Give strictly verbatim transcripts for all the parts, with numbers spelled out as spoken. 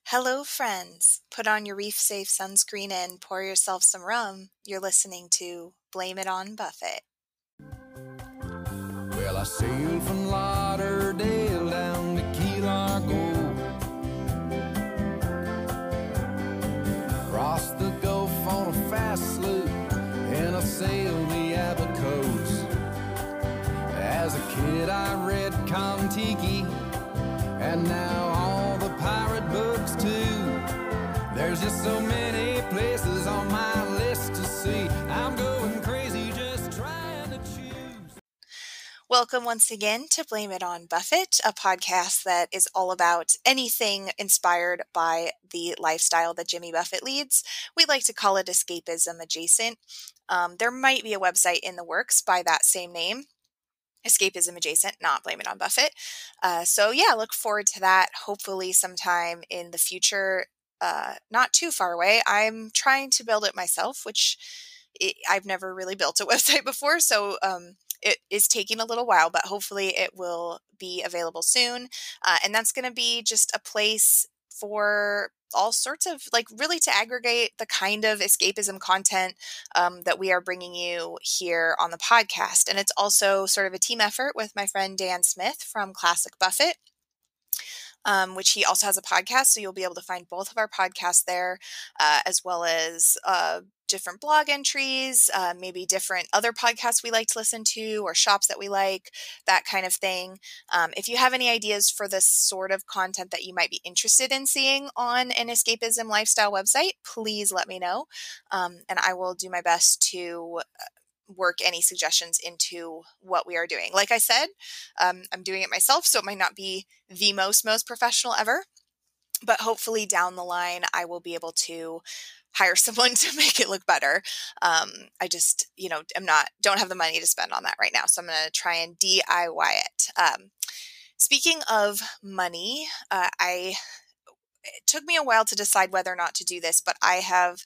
Hello, friends. Put on your reef safe sunscreen and pour yourself some rum. You're listening to Blame It on Buffett. Well, I sailed from Lauderdale down to Key Largo, crossed the Gulf on a fast sloop, and I sailed the Abacos. As a kid, I read Kon-Tiki, and now all the pirate books too. There's just so many places on my list to see. I'm going crazy just trying to choose. Welcome once again to Blame It on Buffett, a podcast that is all about anything inspired by the lifestyle that Jimmy Buffett leads. We like to call it escapism adjacent. Um, there might be a website in the works by that same name. Escapism adjacent, not Blame It on Buffett. Uh, so yeah, look forward to that. Hopefully sometime in the future, uh, not too far away. I'm trying to build it myself, which it, I've never really built a website before. So um, it is taking a little while, but hopefully it will be available soon. Uh, and that's going to be just a place for all sorts of, like, really to aggregate the kind of escapism content um, that we are bringing you here on the podcast. And it's also sort of a team effort with my friend Dan Smith from Classic Buffett, um, which he also has a podcast. So you'll be able to find both of our podcasts there, uh, as well as uh, different blog entries, uh, maybe different other podcasts we like to listen to or shops that we like, that kind of thing. Um, if you have any ideas for the sort of content that you might be interested in seeing on an escapism lifestyle website, please let me know. Um, and I will do my best to work any suggestions into what we are doing. Like I said, um, I'm doing it myself, so it might not be the most, most professional ever, but hopefully down the line, I will be able to hire someone to make it look better. Um, I just, you know, am not, don't have the money to spend on that right now. So I'm going to try and D I Y it. Um, speaking of money, uh, I, it took me a while to decide whether or not to do this, but I have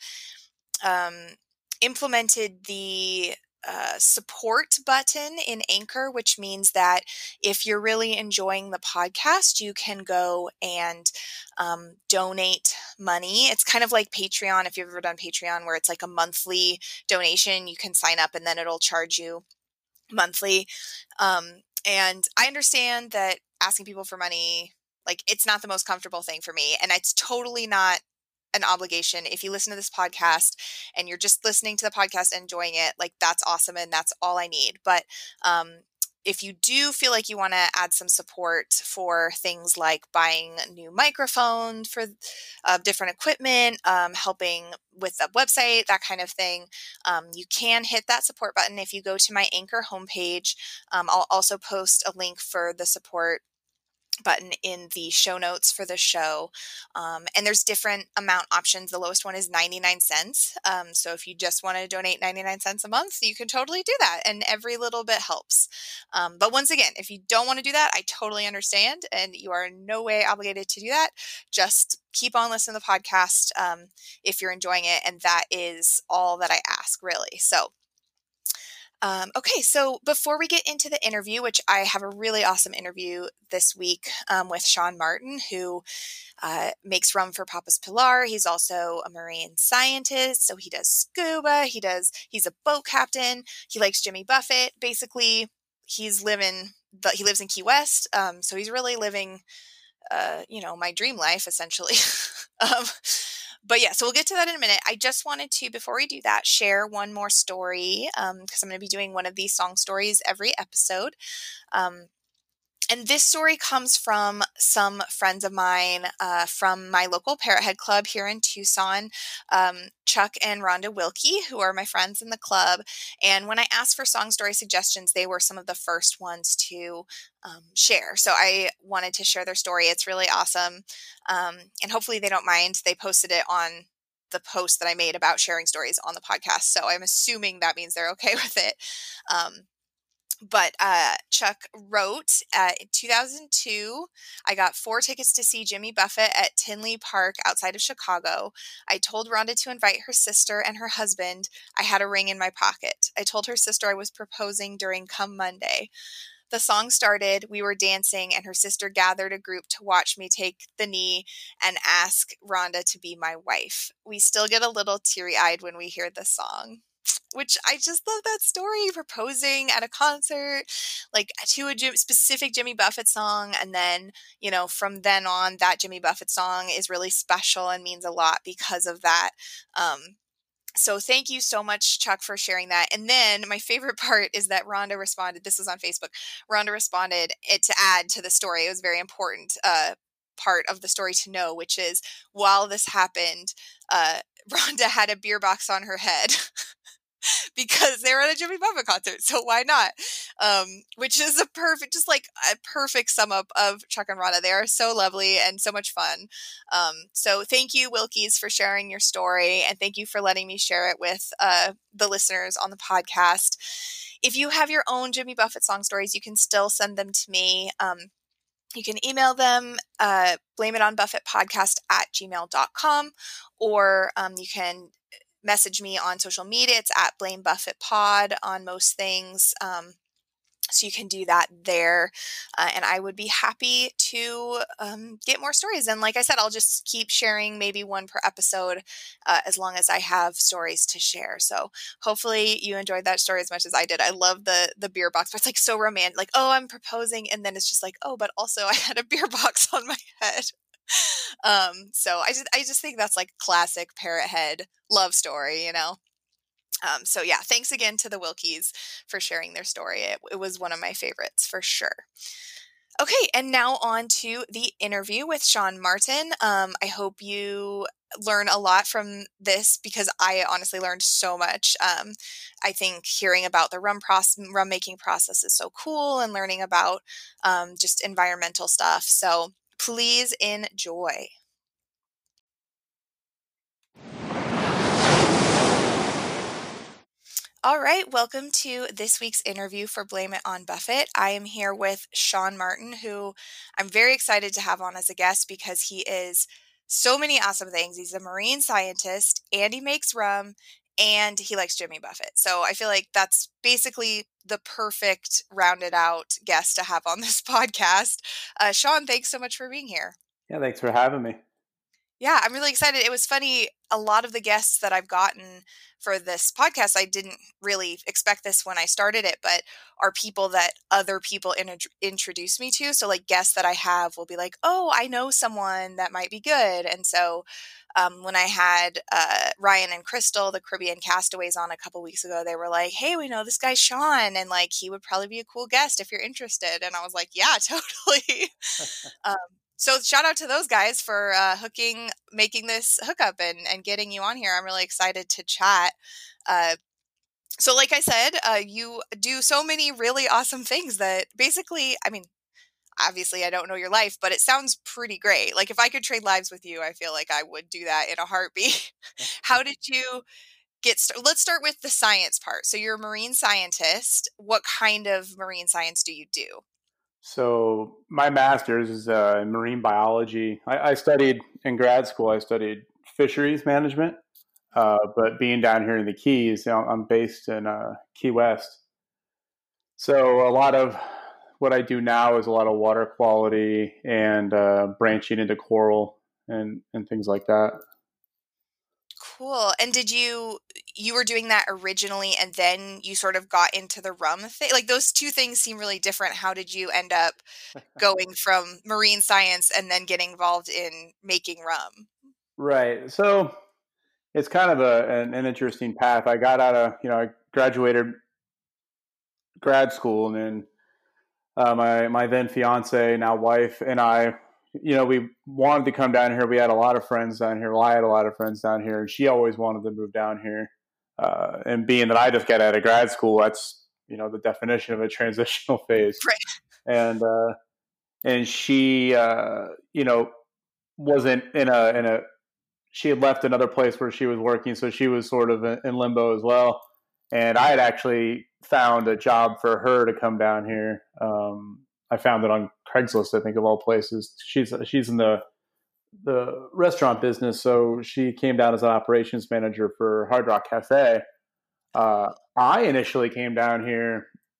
um, implemented the uh, support button in Anchor, which means that if you're really enjoying the podcast, you can go and um, donate money. It's kind of like Patreon, if you've ever done Patreon, where it's like a monthly donation. You can sign up and then it'll charge you monthly. Um, and I understand that asking people for money, like, it's not the most comfortable thing for me, and it's totally not an obligation. If you listen to this podcast and you're just listening to the podcast and enjoying it, like, that's awesome and that's all I need. But um, if you do feel like you want to add some support for things like buying a new microphone for uh, different equipment, um, helping with the website, that kind of thing, um, you can hit that support button. If you go to my Anchor homepage, um, I'll also post a link for the support button in the show notes for the show. Um, and there's different amount options. The lowest one is ninety-nine cents. Um, so if you just want to donate ninety-nine cents a month, you can totally do that. And every little bit helps. Um, but once again, if you don't want to do that, I totally understand. And you are in no way obligated to do that. Just keep on listening to the podcast um, if you're enjoying it. And that is all that I ask, really. So Um, okay, so before we get into the interview, which I have a really awesome interview this week um, with Sean Martin, who uh, makes rum for Papa's Pilar. He's also a marine scientist, so he does scuba. He does. He's a boat captain. He likes Jimmy Buffett. Basically, he's living. The, he lives in Key West, um, so he's really living, uh, you know, my dream life essentially. um, But yeah, so we'll get to that in a minute. I just wanted to, before we do that, share one more story because um, I'm going to be doing one of these song stories every episode. Um, and this story comes from some friends of mine uh, from my local Parrothead Club here in Tucson, um, Chuck and Rhonda Wilkie, who are my friends in the club. And when I asked for song story suggestions, they were some of the first ones to um, share. So I wanted to share their story. It's really awesome. Um, and hopefully they don't mind. They posted it on the post that I made about sharing stories on the podcast. So I'm assuming that means they're okay with it. Um, But uh, Chuck wrote, uh, in two thousand two, I got four tickets to see Jimmy Buffett at Tinley Park outside of Chicago. I told Rhonda to invite her sister and her husband. I had a ring in my pocket. I told her sister I was proposing during Come Monday. The song started, we were dancing, and her sister gathered a group to watch me take the knee and ask Rhonda to be my wife. We still get a little teary-eyed when we hear the song, which I just love that story, proposing at a concert, like to a Jim, specific Jimmy Buffett song. And then, you know, from then on, that Jimmy Buffett song is really special and means a lot because of that. Um, So thank you so much, Chuck, for sharing that. And then my favorite part is that Rhonda responded, this was on Facebook, Rhonda responded it to add to the story. It was a very important uh, part of the story to know, which is while this happened, uh, Rhonda had a beer box on her head. Because they were at a Jimmy Buffett concert, so why not? Um, which is a perfect, just like a perfect sum up of Chuck and Rhonda. They are so lovely and so much fun. Um, so thank you, Wilkies, for sharing your story, and thank you for letting me share it with uh, the listeners on the podcast. If you have your own Jimmy Buffett song stories, you can still send them to me. Um, You can email them, uh, blameItonBuffettPodcast at gmail dot com, or um, you can message me on social media. It's at Blame Buffett Pod on most things. Um, so you can do that there. Uh, and I would be happy to um, get more stories. And like I said, I'll just keep sharing maybe one per episode uh, as long as I have stories to share. So hopefully you enjoyed that story as much as I did. I love the the beer box, but it's like so romantic. Like, oh, I'm proposing. And then it's just like, oh, but also I had a beer box on my head. Um, so I just, I just think that's like classic parrot head love story, you know? Um, so yeah, thanks again to the Wilkies for sharing their story. It, it was one of my favorites for sure. Okay, and now on to the interview with Sean Martin. Um, I hope you learn a lot from this because I honestly learned so much. Um, I think hearing about the rum process, rum making process is so cool, and learning about um, just environmental stuff. So please enjoy. All right, welcome to this week's interview for Blame It on Buffett. I am here with Sean Martin, who I'm very excited to have on as a guest because he is so many awesome things. He's a marine scientist, and he makes rum, and he likes Jimmy Buffett. So I feel like that's basically the perfect rounded out guest to have on this podcast. Uh, Sean, thanks so much for being here. Yeah, thanks for having me. Yeah, I'm really excited. It was funny. A lot of the guests that I've gotten for this podcast, I didn't really expect this when I started it, but are people that other people in- introduce me to. So like guests that I have will be like, oh, I know someone that might be good. And so um, when I had uh, Ryan and Crystal, the Caribbean Castaways, on a couple weeks ago, they were like, hey, we know this guy Sean, and like he would probably be a cool guest if you're interested. And I was like, yeah, totally. um, So shout out to those guys for uh, hooking, making this hookup and, and getting you on here. I'm really excited to chat. Uh, so like I said, uh, you do so many really awesome things that basically, I mean, obviously I don't know your life, but it sounds pretty great. Like if I could trade lives with you, I feel like I would do that in a heartbeat. How did you get started? Let's start with the science part. So you're a marine scientist. What kind of marine science do you do? So my master's is uh, in marine biology. I, I studied in grad school. I studied fisheries management, uh, but being down here in the Keys, you know, I'm based in uh, Key West. So a lot of what I do now is a lot of water quality and uh, branching into coral and, and things like that. Cool. And did you, you were doing that originally and then you sort of got into the rum thing? Like those two things seem really different. How did you end up going from marine science and then getting involved in making rum? Right. So it's kind of a, an, an interesting path. I got out of, you know, I graduated grad school, and then uh, my, my then fiance, now wife, and I, you know, we wanted to come down here. We had a lot of friends down here. Well, I had a lot of friends down here, and she always wanted to move down here. Uh, and being that I just got out of grad school, that's, you know, the definition of a transitional phase. Right. And, uh, and she, uh, you know, wasn't in a, in a, she had left another place where she was working. So she was sort of in limbo as well. And I had actually found a job for her to come down here. Um, I found it on Craigslist, I think, of all places. She's she's in the the restaurant business, so she came down as an operations manager for Hard Rock Cafe. Uh, I initially came down here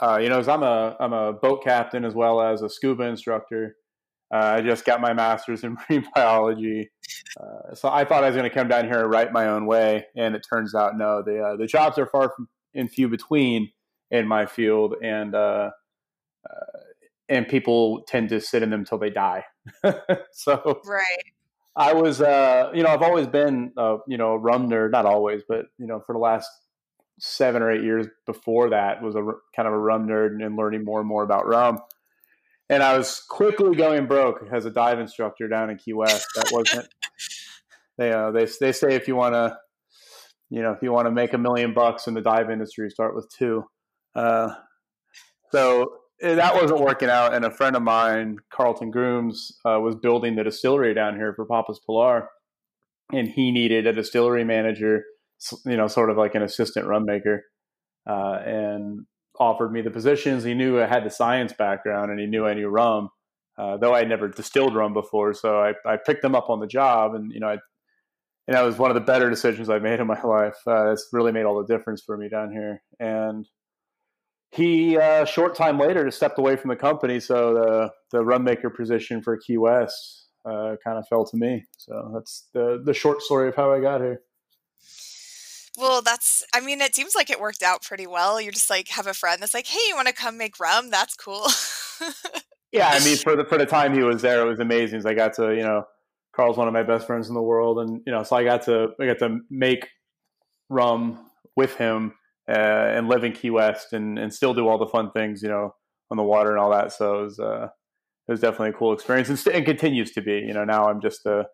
Uh, you know, as I'm a I'm a boat captain as well as a scuba instructor. Uh, I just got my master's in marine biology, uh, so I thought I was going to come down here and write my own way, and it turns out no. The uh, the jobs are far from and few between in my field, and uh, uh, and people tend to sit in them until they die. So Right. I was, uh, you know, I've always been, uh, you know, a rum nerd. Not always, but you know, for the last seven or eight years before that, was a kind of a rum nerd and learning more and more about rum. And I was quickly going broke as a dive instructor down in Key West. That wasn't. They uh, they they say if you want to, you know, if you want to make a million bucks in the dive industry, start with two. Uh, so that wasn't working out. And a friend of mine, Carlton Grooms, uh, was building the distillery down here for Papa's Pilar, and he needed a distillery manager, you know, sort of like an assistant rum maker, uh, and offered me the positions. He knew I had the science background, and he knew I knew rum, uh, though I never distilled rum before. So I, I picked him up on the job, and you know, I, and that was one of the better decisions I made in my life. Uh, it's really made all the difference for me down here. And he, uh, short time later, just stepped away from the company. So the the rum maker position for Key West uh, kind of fell to me. So that's the the short story of how I got here. Well, that's, I mean, it seems like it worked out pretty well. You just like have a friend that's like, hey, you want to come make rum? That's cool. Yeah, I mean, for the for the time he was there, it was amazing. I got to, you know, Carl's one of my best friends in the world, and you know, so I got to I got to make rum with him uh, and live in Key West, and, and still do all the fun things, you know, on the water and all that. So it was uh, it was definitely a cool experience, and, st- and continues to be. You know, now I'm just a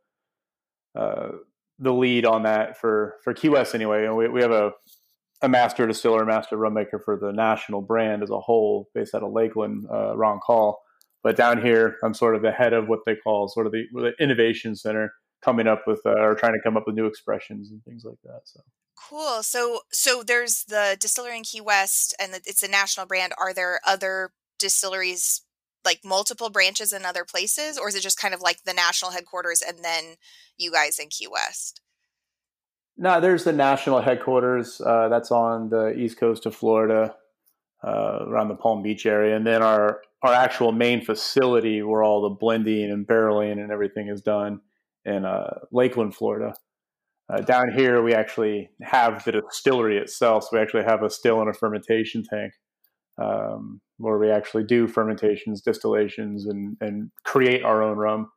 uh, the lead on that for for Key West anyway. And we we have a a master distiller, master rum maker for the national brand as a whole, based out of Lakeland, uh, Ron Call. But down here, I'm sort of the head of what they call sort of the, the innovation center, coming up with uh, or trying to come up with new expressions and things like that. So Cool. So, so there's the distillery in Key West, and the, it's a national brand. Are there other distilleries, like multiple branches in other places, or is it just kind of like the national headquarters and then you guys in Key West? no, there's the national headquarters uh, that's on the east coast of Florida, uh, around the Palm Beach area, and then our our actual main facility where all the blending and barreling and everything is done in uh, Lakeland, Florida. Uh, down here, we actually have the distillery itself, so we actually have a still and a fermentation tank, um, where we actually do fermentations, distillations, and and create our own rum.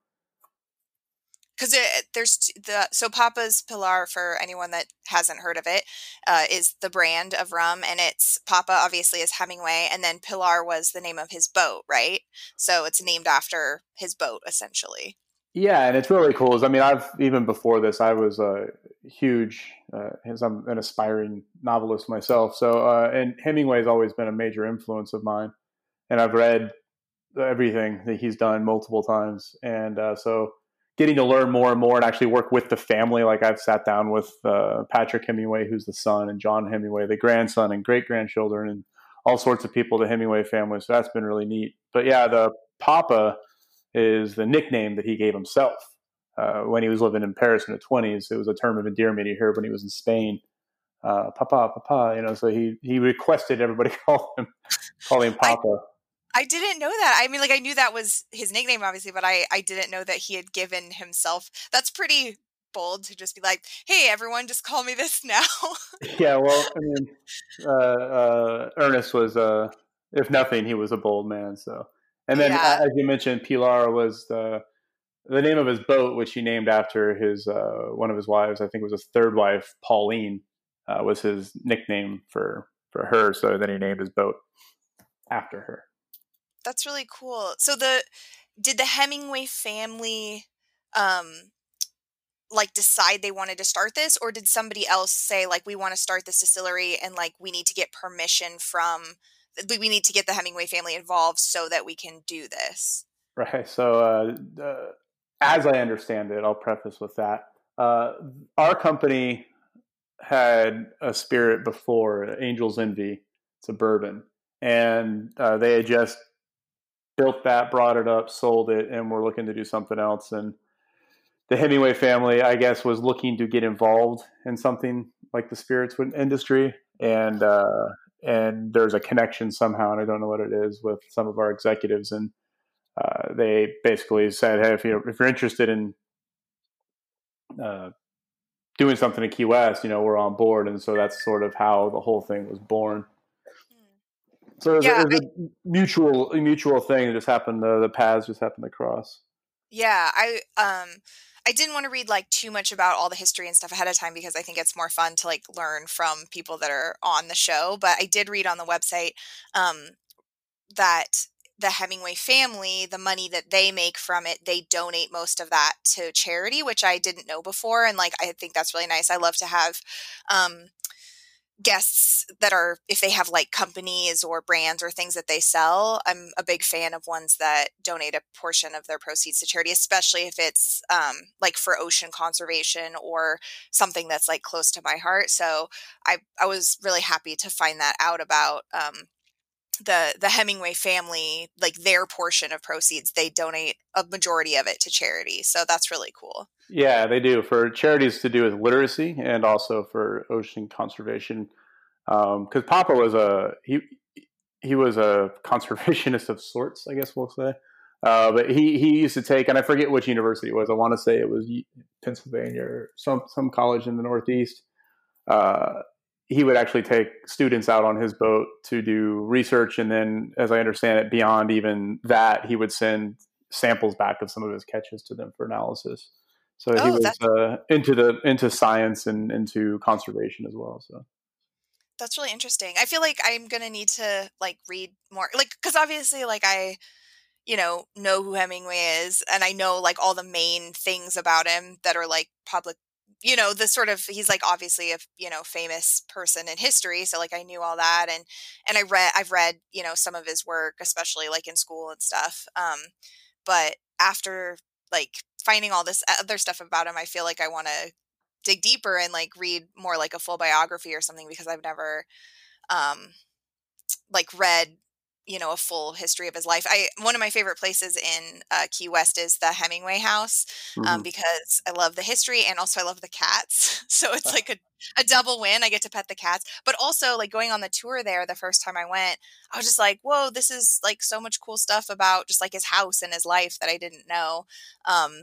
Because there's t- the so Papa's Pilar, for anyone that hasn't heard of it, uh, is the brand of rum, and it's Papa obviously is Hemingway, and then Pilar was the name of his boat, right? So it's named after his boat essentially. Yeah, and it's really cool. Is I mean, I've even before this, I was a huge, uh, as I'm an aspiring novelist myself. So, uh, and Hemingway has always been a major influence of mine, and I've read everything that he's done multiple times, and uh, so getting to learn more and more and actually work with the family. Like I've sat down with uh, Patrick Hemingway, who's the son, and John Hemingway, the grandson, and great grandchildren, and all sorts of people, the Hemingway family. So that's been really neat. But yeah, the Papa is the nickname that he gave himself uh, when he was living in Paris in the twenties. It was a term of endearment he heard when he was in Spain. Uh, Papa, Papa, you know. So he he requested everybody call him call him Papa. I, I didn't know that. I mean, like I knew that was his nickname, obviously, but I I didn't know that he had given himself. That's pretty bold to just be like, "Hey, everyone, just call me this now." Yeah, well, I mean, uh, uh, Ernest was, uh, if nothing, he was a bold man. So. And then, Yeah. as you mentioned, Pilar was the the name of his boat, which he named after his uh, one of his wives. I think it was his third wife, Pauline, uh, was his nickname for for her. So then he named his boat after her. That's really cool. So the did the Hemingway family um like decide they wanted to start this, or did somebody else say like we want to start this distillery and like we need to get permission from we need to get the Hemingway family involved so that we can do this? Right. So, uh, uh, as I understand it, I'll preface with that. Uh, our company had a spirit before, Angel's Envy. It's a bourbon. And uh, they had just built that, brought it up, sold it, and were looking to do something else. And the Hemingway family, I guess, was looking to get involved in something like the spirits industry. And uh, and there's a connection somehow, and I don't know what it is, with some of our executives, and uh, they basically said, "Hey, if you if you're interested in uh, doing something at Key West, you know, we're on board." And so that's sort of how the whole thing was born. So it was, a, Yeah, it was I, a mutual a mutual thing that just happened. To, the paths just happened to cross. yeah, I um I didn't want to read like too much about all the history and stuff ahead of time because I think it's more fun to like learn from people that are on the show. But I did read on the website um that the Hemingway family, the money that they make from it, they donate most of that to charity, which I didn't know before. And like, I think that's really nice. I love to have um, guests that are, if they have like companies or brands or things that they sell, I'm a big fan of ones that donate a portion of their proceeds to charity, especially if it's um, like for ocean conservation or something that's like close to my heart. So I, I was really happy to find that out about um, the the Hemingway family, like their portion of proceeds, they donate a majority of it to charity. So that's really cool. Yeah, they do, for charities to do with literacy and also for ocean conservation. Because um, Papa was a he he was a conservationist of sorts, I guess we'll say. Uh, but he he used to take, and I forget which university it was. I want to say it was Pennsylvania or some some college in the Northeast. Uh, he would actually take students out on his boat to do research, and then, as I understand it, beyond even that, he would send samples back of some of his catches to them for analysis. So he Oh, was that's uh, into the into science and into conservation as well. So that's really interesting. I feel like I'm gonna need to like read more, like because obviously, like I, you know, know who Hemingway is, and I know like all the main things about him that are like public. You know, the sort of he's like obviously a you know famous person in history, so like I knew all that, and and I read I've read you know some of his work, especially like in school and stuff. Um, but after like finding all this other stuff about him, I feel like I want to dig deeper and like read more like a full biography or something because I've never um like read you know a full history of his life. I one of my favorite places in uh, Key West is the Hemingway house um, mm-hmm. because I love the history and also I love the cats. So it's like a, a double win. I get to pet the cats, but also like going on the tour there the first time I went, I was just like, whoa, this is like so much cool stuff about just like his house and his life that I didn't know. Um,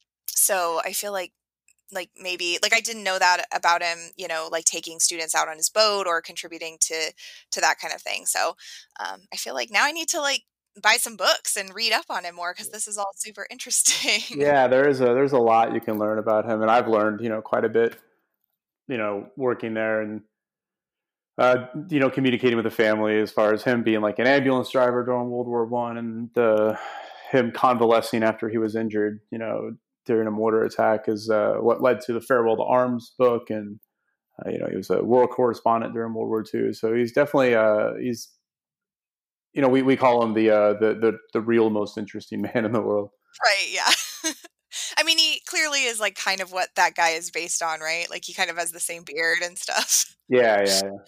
so I feel like like maybe like I didn't know that about him, you know, like taking students out on his boat or contributing to to that kind of thing. So um, I feel like now I need to like buy some books and read up on him more because this is all super interesting. Yeah, there is a there's a lot you can learn about him, and I've learned you know quite a bit, you know, working there and uh, you know communicating with the family, as far as him being like an ambulance driver during World War One, and the him convalescing after he was injured, you know, during a mortar attack, is uh, what led to the Farewell to Arms book, and uh, you know he was a world correspondent during World War Two, so he's definitely uh, he's you know we, we call him the, uh, the the the real most interesting man in the world. Right, yeah. I mean, he clearly is like kind of what that guy is based on, right? Like he kind of has the same beard and stuff. Yeah, yeah, yeah.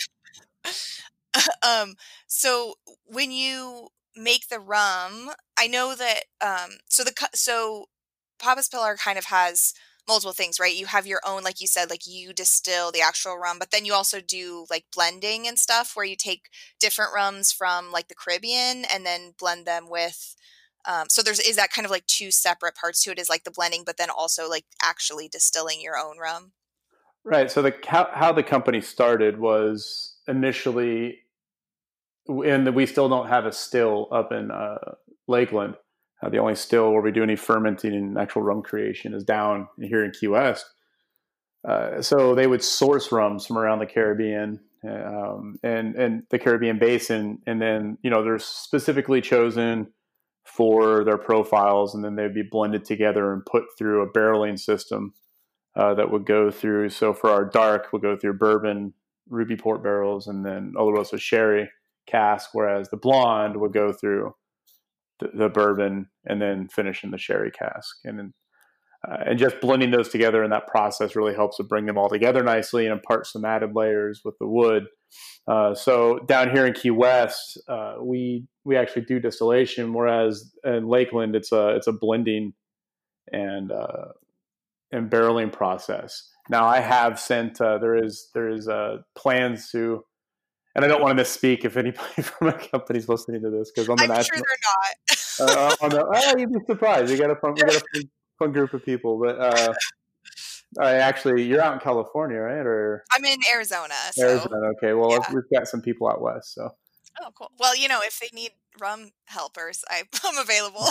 um, so when you make the rum, I know that um, so the cu- so Papa's Pillar kind of has multiple things, right? You have your own, like you said, like you distill the actual rum, but then you also do like blending and stuff where you take different rums from like the Caribbean and then blend them with. Um, so there's is that kind of like two separate parts to it, is like the blending, but then also like actually distilling your own rum. Right. So the how, how the company started was initially, and we still don't have a still up in uh, Lakeland. Uh, the only still where we do any fermenting and actual rum creation is down here in Key West. Uh, so they would source rums from around the Caribbean um, and and the Caribbean basin, and then you know they're specifically chosen for their profiles, and then they'd be blended together and put through a barreling system uh, that would go through. So for our dark, we'll go through bourbon, ruby port barrels, and then Oloroso sherry cask, whereas the blonde would go through the, the bourbon and then finish in the sherry cask. And then, uh, and just blending those together in that process really helps to bring them all together nicely and impart some added layers with the wood. Uh, so down here in Key West, uh, we we actually do distillation, whereas in Lakeland it's a it's a blending and uh, and barreling process. Now I have sent uh, there is there is uh, plans to. and I don't want to misspeak if anybody from my company's listening to this, because on the I'm sure national, they're not. uh, on the, oh, you'd be surprised. We got a fun, we got a fun, fun group of people, but uh, I actually, you're out in California, right? Or I'm in Arizona, so Arizona? Okay, well, yeah. we've got some people out west, so. Oh, cool. Well, you know, if they need rum helpers, I, I'm available.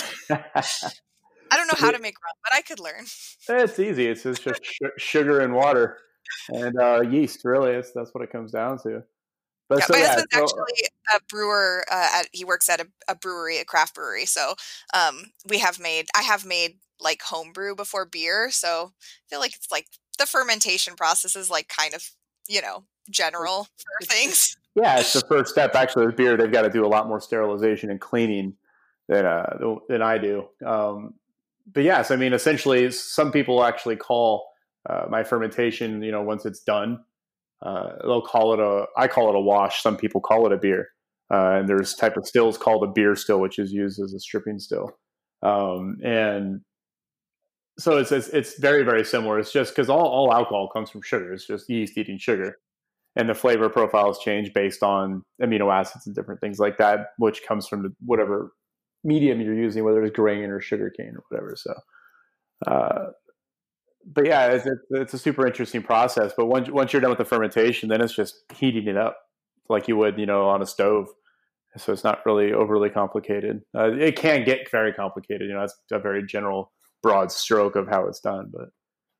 I don't know how to make rum, but I could learn. It's easy. It's just sh- sugar and water and uh, yeast. Really, it's, that's what it comes down to. But Yeah, so, my yeah, husband's so, actually a brewer. Uh, at, he works at a, a brewery, a craft brewery. So um, we have made, I have made like home brew before beer. So I feel like it's like the fermentation process is like kind of, you know, general for things. Yeah, it's the first step. Actually, with beer, they've got to do a lot more sterilization and cleaning than uh, than I do. Um, but yes, I mean, essentially, some people actually call uh, my fermentation, you know, once it's done, uh, they'll call it a, I call it a wash. Some people call it a beer. Uh, and there's type of stills called a beer still, which is used as a stripping still. Um, and so it's, it's, it's very, very similar. It's just because all, all alcohol comes from sugar. It's just yeast eating sugar. And the flavor profiles change based on amino acids and different things like that, which comes from whatever medium you're using, whether it's grain or sugar cane or whatever. So, uh, but yeah, it's, it's, it's a super interesting process. But once once you're done with the fermentation, then it's just heating it up like you would, you know, on a stove. So it's not really overly complicated. Uh, it can get very complicated. You know, that's a very general, broad stroke of how it's done. But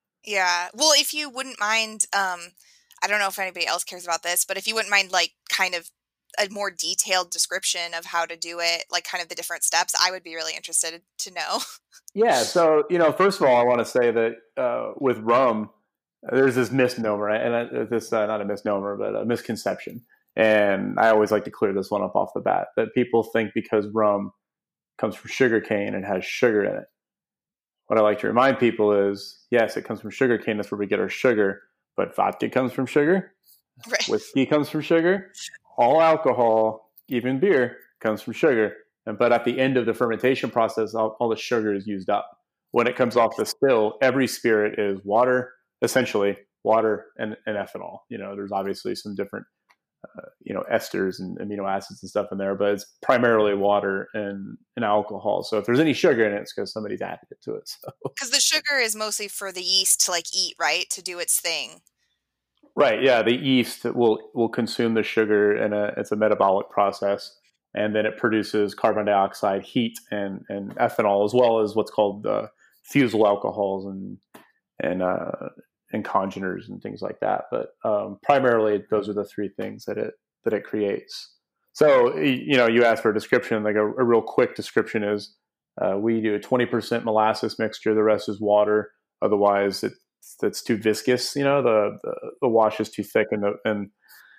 Yeah. Well, if you wouldn't mind, um, I don't know if anybody else cares about this, but if you wouldn't mind, like, kind of a more detailed description of how to do it, like kind of the different steps, I would be really interested to know. yeah, so, you know, first of all, I want to say that uh, with rum, there's this misnomer, and uh, this uh, not a misnomer, but a misconception. And I always like to clear this one up off the bat, that people think because rum comes from sugar cane and has sugar in it. What I like to remind people is, yes, it comes from sugar cane. That's where we get our sugar. But vodka comes from sugar. Right. Whiskey comes from sugar. All alcohol, even beer, comes from sugar. And but at the end of the fermentation process, all, all the sugar is used up. When it comes off the still, every spirit is water, essentially water and, and ethanol. You know, there's obviously some different, uh, you know, esters and amino acids and stuff in there, but it's primarily water and, and alcohol. So if there's any sugar in it, it's because somebody's added it to it. So. Because the sugar is mostly for the yeast to like eat, right? To do its thing. Right. Yeah. The yeast will, will consume the sugar and it's a metabolic process. And then it produces carbon dioxide, heat, and, and ethanol, as well as what's called uh, fusel alcohols and, and, uh, and congeners and things like that. But um, primarily those are the three things that it, that it creates. So, you know, you asked for a description, like a, a real quick description is uh, we do a twenty percent molasses mixture. The rest is water. Otherwise it, it's too viscous. You know, the, the, the wash is too thick and the, and,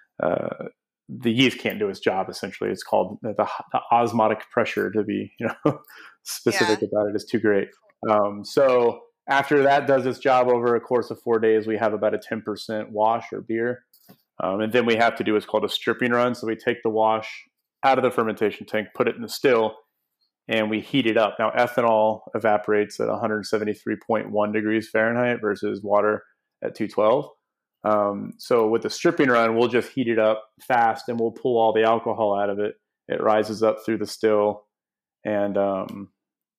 uh, the yeast can't do its job. Essentially, it's called the, the osmotic pressure, to be, you know, specific yeah. about it, is too great. Um, so after that does its job over a course of four days, we have about a ten percent wash or beer. Um, and then we have to do what's called a stripping run. So we take the wash out of the fermentation tank, put it in the still, and we heat it up. Now, ethanol evaporates at one seventy-three point one degrees Fahrenheit versus water at two twelve. Um, so with the stripping run, we'll just heat it up fast and we'll pull all the alcohol out of it. It rises up through the still, and um,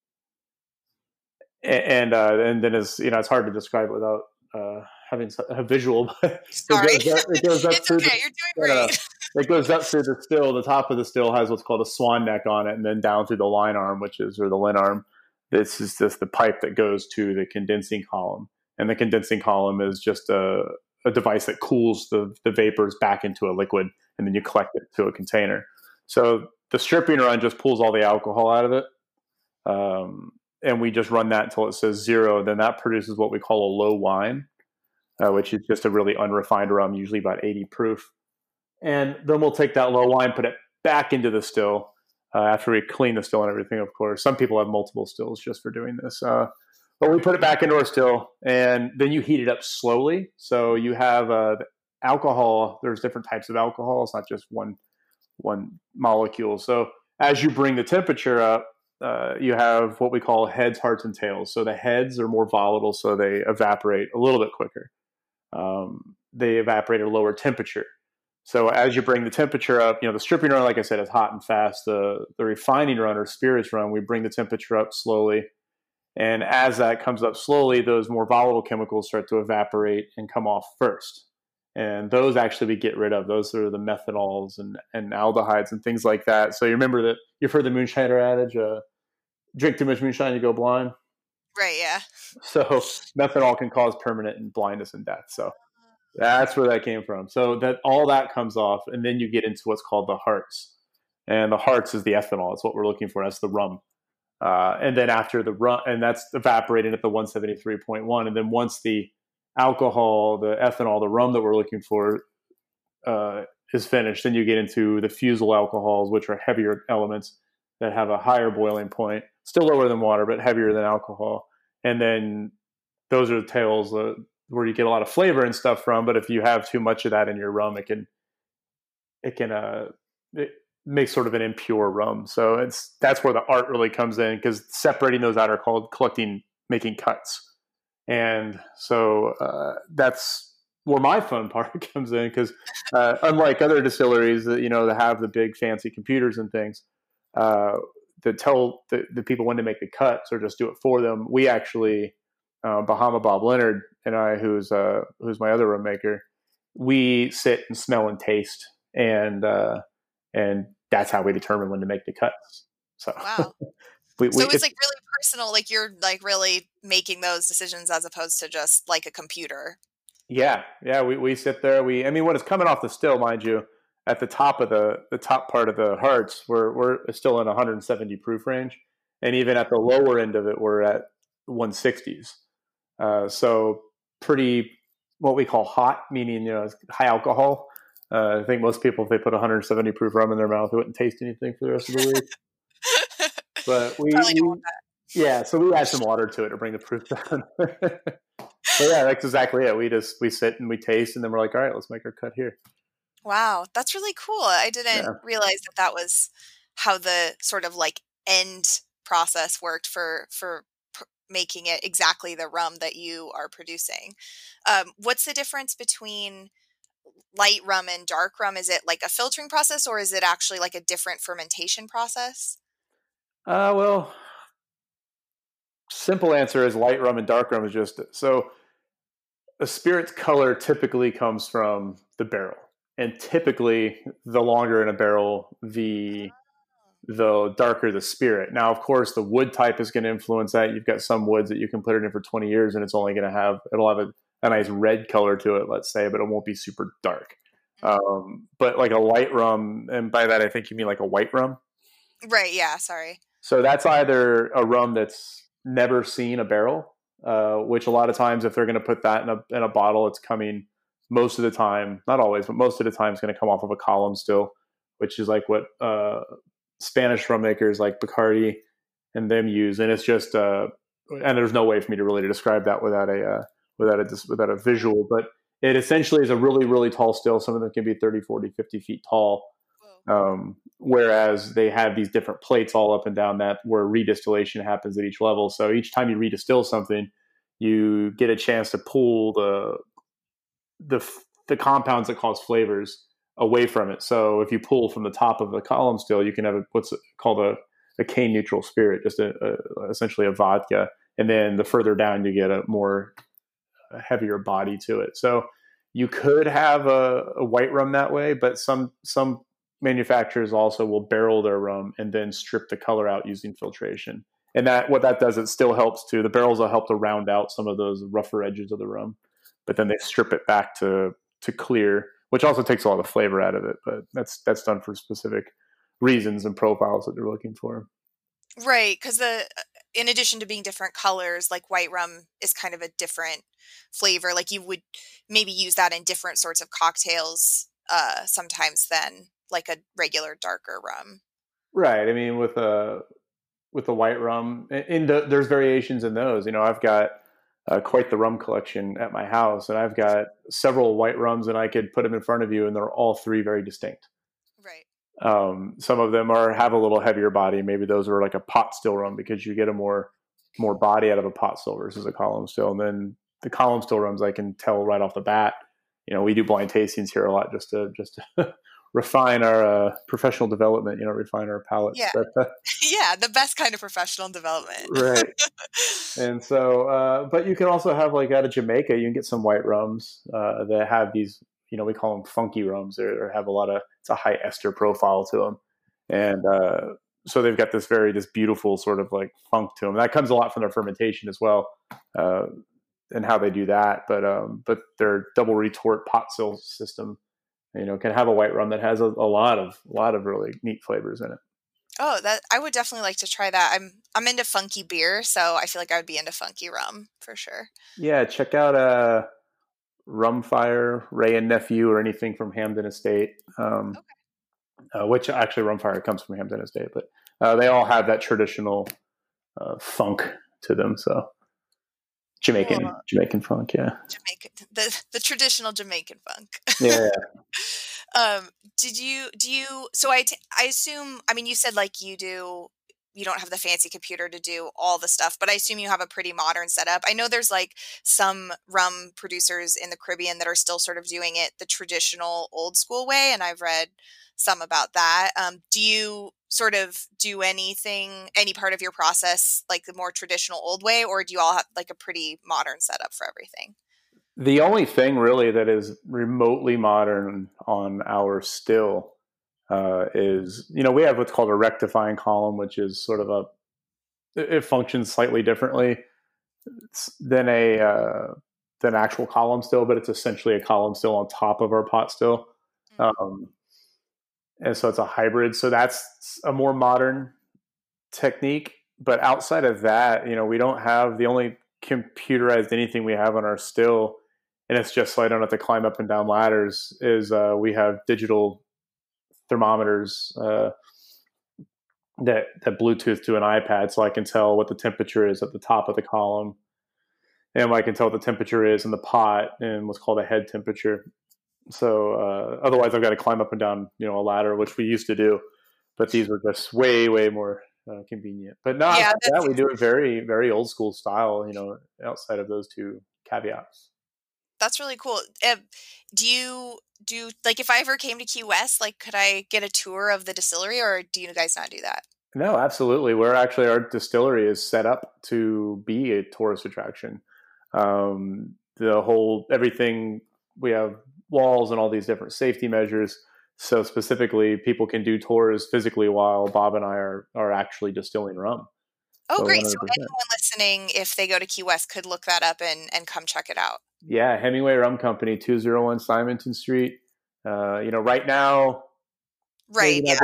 and uh, and then it's, you know, it's hard to describe it without uh, having a visual. But Sorry, it goes up, it goes up it's through okay. the, You're doing great. Uh, it goes up through the still. The top of the still has what's called a swan neck on it, and then down through the line arm, which is or the lin arm. This is just the pipe that goes to the condensing column, and the condensing column is just a a device that cools the, the vapors back into a liquid, and then you collect it to a container. So the stripping run just pulls all the alcohol out of it. Um, and we just run that until it says zero. Then that produces what we call a low wine, uh, which is just a really unrefined rum, usually about eighty proof. And then we'll take that low wine, put it back into the still uh, after we clean the still and everything, of course. Some people have multiple stills just for doing this. Uh, But we put it back into our still, and then you heat it up slowly. So you have uh, alcohol. There's different types of alcohol. It's not just one one molecule. So as you bring the temperature up, uh, you have what we call heads, hearts, and tails. So the heads are more volatile, so they evaporate a little bit quicker. Um, they evaporate at a lower temperature. So as you bring the temperature up, you know, the stripping run, like I said, is hot and fast. The the refining run or spirits run, we bring the temperature up slowly. And as that comes up slowly, those more volatile chemicals start to evaporate and come off first. And those actually we get rid of. Those are the methanols and, and aldehydes and things like that. So you remember that you've heard the moonshiner adage, uh, drink too much moonshine, you go blind. Right, yeah. So methanol can cause permanent blindness and death. So that's where that came from. So that all that comes off, and then you get into what's called the hearts. And the hearts is the ethanol. It's what we're looking for. That's the rum. Uh, and then after the rum, and that's evaporating at the one seventy-three point one. And then once the alcohol, the ethanol, the rum that we're looking for uh, is finished, then you get into the fusel alcohols, which are heavier elements that have a higher boiling point, still lower than water, but heavier than alcohol. And then those are the tails uh, where you get a lot of flavor and stuff from. But if you have too much of that in your rum, it can, it can, uh, it makes sort of an impure rum. So it's, that's where the art really comes in, because separating those out are called collecting, making cuts. And so uh, that's where my fun part comes in, because uh, unlike other distilleries that, you know, that have the big fancy computers and things uh, that tell the, the people when to make the cuts or just do it for them, we actually, uh, Bahama Bob Leonard and I, who's uh, who's my other rum maker, we sit and smell and taste, and uh, and that's how we determine when to make the cuts. So wow. we, we, so it's, it's like really personal, like you're like really making those decisions as opposed to just like a computer. Yeah. Yeah. We, we sit there. We, I mean, when it's coming off the still, mind you, at the top of the, the top part of the hearts, we're, we're still in one hundred seventy proof range. And even at the lower end of it, we're at one sixties. Uh, so pretty, what we call hot, meaning, you know, high alcohol. Uh, I think most people, if they put one hundred seventy proof rum in their mouth, they wouldn't taste anything for the rest of the week. But we, we yeah, so we add some water to it to bring the proof down. But yeah, that's exactly it. We just, we sit and we taste, and then we're like, all right, let's make our cut here. Wow, that's really cool. I didn't yeah. realize that that was how the sort of like end process worked for, for pr- making it exactly the rum that you are producing. Um, what's the difference between light rum and dark rum? Is it like a filtering process, or is it actually like a different fermentation process? Uh, well, simple answer is light rum and dark rum is just, so a spirit's color typically comes from the barrel. And typically the longer in a barrel, the, the darker the spirit. Now, of course, the wood type is going to influence that. You've got some woods that you can put it in for twenty years and it's only going to have, it'll have a, a nice red color to it, let's say, but it won't be super dark. Um, but like a light rum, and by that I think you mean like a white rum. Right, yeah, sorry. So that's either a rum that's never seen a barrel, uh, which a lot of times if they're going to put that in a, in a bottle, it's coming most of the time, not always, but most of the time it's going to come off of a column still, which is like what uh, Spanish rum makers like Bacardi and them use. And it's just, uh, and there's no way for me to really describe that without a, uh, without a, without a visual, but it essentially is a really, really tall still. Some of them can be thirty, forty, fifty feet tall. Um, whereas they have these different plates all up and down that where redistillation happens at each level. So each time you redistill something, you get a chance to pull the, the, the compounds that cause flavors away from it. So if you pull from the top of the column still, you can have a, what's called a, a cane neutral spirit, just a, a, essentially a vodka. And then the further down you get a more a heavier body to it. So you could have a, a white rum that way, but some, some, manufacturers also will barrel their rum and then strip the color out using filtration. And that what that does, it still helps to, the barrels will help to round out some of those rougher edges of the rum, but then they strip it back to to clear, which also takes a lot of flavor out of it. But that's that's done for specific reasons and profiles that they're looking for. Right, because the in addition to being different colors, like white rum is kind of a different flavor. Like you would maybe use that in different sorts of cocktails uh, sometimes than like a regular darker rum. Right. I mean, with a, with the white rum, in the, there's variations in those. You know, I've got uh, quite the rum collection at my house, and I've got several white rums, and I could put them in front of you, and they're all three very distinct. Right. Um, some of them are have a little heavier body. Maybe those are like a pot still rum because you get a more more body out of a pot still versus a column still. And then the column still rums, I can tell right off the bat, you know, we do blind tastings here a lot just to just to refine our uh, professional development. You know, refine our palates. Yeah. But, uh, Yeah, the best kind of professional development. right. And so, uh, but you can also have like out of Jamaica, you can get some white rums uh, that have these, you know, we call them funky rums, or, or have a lot of, it's a high ester profile to them. And uh, so they've got this very, this beautiful sort of like funk to them. That comes a lot from their fermentation as well, uh, and how they do that. But, um, but their double retort pot still system, you know, can have a white rum that has a, a lot of, a lot of really neat flavors in it. Oh, that I would definitely like to try that. I'm I'm into funky beer, so I feel like I would be into funky rum for sure. Yeah, check out uh, Rumfire, Ray and Nephew, or anything from Hampden Estate. Um, okay. uh, which actually Rumfire comes from Hampden Estate, but uh, they all have that traditional uh, funk to them. So Jamaican, oh. Jamaican funk, yeah. Jamaican, the the traditional Jamaican funk. Yeah. Um, did you, do you, so I, t- I assume, I mean, you said like you do, you don't have the fancy computer to do all the stuff, but I assume you have a pretty modern setup. I know there's like some rum producers in the Caribbean that are still sort of doing it the traditional old school way. And I've read some about that. Um, do you sort of do anything, any part of your process, like the more traditional old way, or do you all have like a pretty modern setup for everything? The only thing really that is remotely modern on our still uh, is, you know, we have what's called a rectifying column, which is sort of a, it functions slightly differently than a, uh, than actual column still, but it's essentially a column still on top of our pot still. Mm-hmm. Um, and so it's a hybrid. So that's a more modern technique. But outside of that, you know, we don't have, the only computerized anything we have on our still, and it's just so I don't have to climb up and down ladders, is uh, we have digital thermometers uh, that, that Bluetooth to an iPad, so I can tell what the temperature is at the top of the column. And I can tell what the temperature is in the pot and what's called a head temperature. So uh, otherwise I've got to climb up and down, you know, a ladder, which we used to do. But these were just way, way more uh, convenient. But no, yeah, that, we do it very, very old school style, you know, outside of those two caveats. That's really cool. Uh, do you do like if I ever came to Key West, like could I get a tour of the distillery, or do you guys not do that? No, absolutely. We're actually, our distillery is set up to be a tourist attraction. Um, the whole, everything, we have walls and all these different safety measures. So specifically, people can do tours physically while Bob and I are, are actually distilling rum. Oh, so great. one hundred percent. So anyone listening, if they go to Key West, could look that up and, and come check it out. Yeah, Hemingway Rum Company, two oh one Simonton Street. Uh, you know, right now, right? Yeah.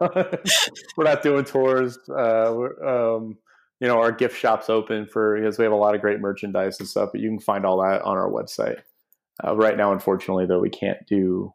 We're not doing tours. Uh, we're, um, you know, our gift shop's open for, because we have a lot of great merchandise and stuff. But you can find all that on our website. Uh, right now, unfortunately, though, we can't do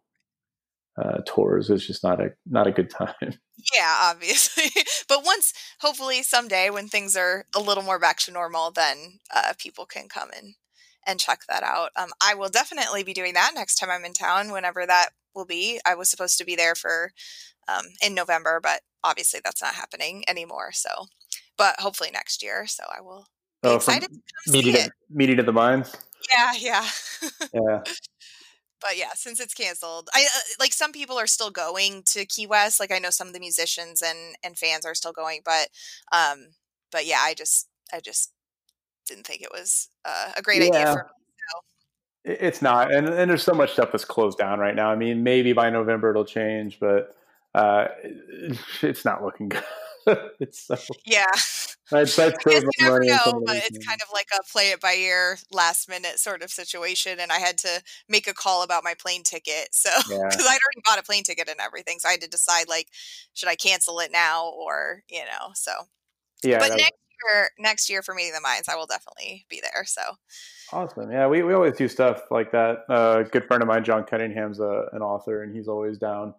uh, tours. It's just not a not a good time. Yeah, obviously. But once, hopefully, someday when things are a little more back to normal, then uh, people can come in and check that out. Um, I will definitely be doing that next time I'm in town, whenever that will be. I was supposed to be there for um, in November, but obviously that's not happening anymore. So, but hopefully next year. So I will be oh, excited to come meeting see at, it. Meeting at the Mines. Yeah, yeah, yeah. But yeah, since it's canceled, I uh, like some people are still going to Key West. Like I know some of the musicians and and fans are still going, but um, but yeah, I just I just. didn't think it was uh, a great yeah. idea for me. So. It's not. And, and there's so much stuff that's closed down right now. I mean, maybe by November it'll change, but uh, it's not looking good. It's so, yeah. I'd, I'd I guess you never know, but it's kind of like a play it by ear last minute sort of situation. And I had to make a call about my plane ticket. So, because yeah. I'd already bought a plane ticket and everything. So I had to decide, like, should I cancel it now or, you know, so. Yeah. But next year, next year for Meeting the Minds, I will definitely be there. So. Awesome. Yeah. We, we always do stuff like that. Uh, a good friend of mine, John Cunningham's a, an author, and he's always down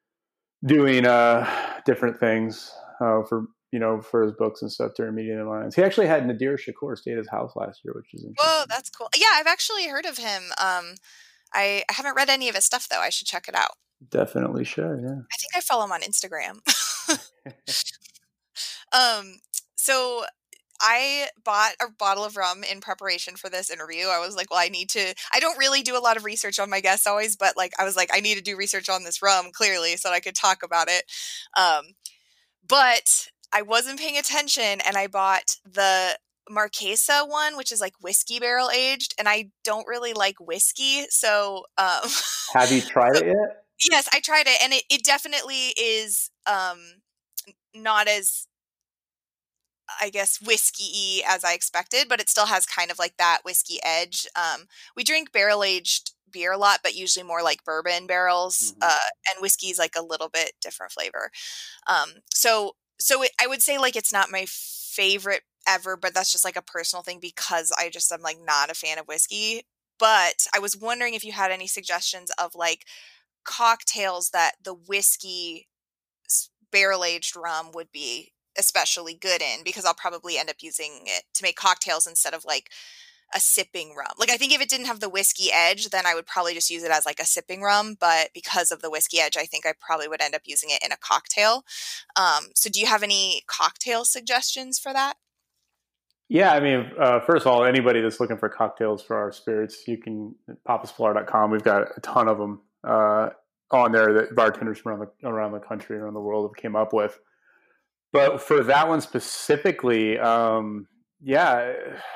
doing uh, different things uh, for, you know, for his books and stuff during Meeting the Minds. He actually had Nadir Shakur stay at his house last year, which is interesting. Whoa, that's cool. Yeah, I've actually heard of him. Um, I, I haven't read any of his stuff, though. I should check it out. Definitely should, yeah. I think I follow him on Instagram. um, so I bought a bottle of rum in preparation for this interview. I was like, well, I need to, I don't really do a lot of research on my guests always, but like, I was like, I need to do research on this rum clearly so that I could talk about it. Um, but I wasn't paying attention and I bought the Marquesa one, which is like whiskey barrel aged, and I don't really like whiskey. So, um, Have you tried so it yet? yes, I tried it and it, it definitely is, um, not as, I guess, whiskey-y as I expected, but it still has kind of like that whiskey edge. Um, we drink barrel-aged beer a lot, but usually more like bourbon barrels, Mm-hmm. uh, and whiskey is like a little bit different flavor. Um, so, so it, I would say like it's not my favorite ever, but that's just like a personal thing because I just am like not a fan of whiskey. But I was wondering if you had any suggestions of like cocktails that the whiskey barrel aged rum would be especially good in because I'll probably end up using it to make cocktails instead of like a sipping rum. Like I think if it didn't have the whiskey edge, then I would probably just use it as like a sipping rum. But because of the whiskey edge, I think I probably would end up using it in a cocktail. Um, so do you have any cocktail suggestions for that? Yeah, I mean, uh, first of all, anybody that's looking for cocktails for our spirits, you can papas pilar dot com. We've got a ton of them uh, on there that bartenders from around the, around the country and around the world have came up with. But for that one specifically, um, yeah,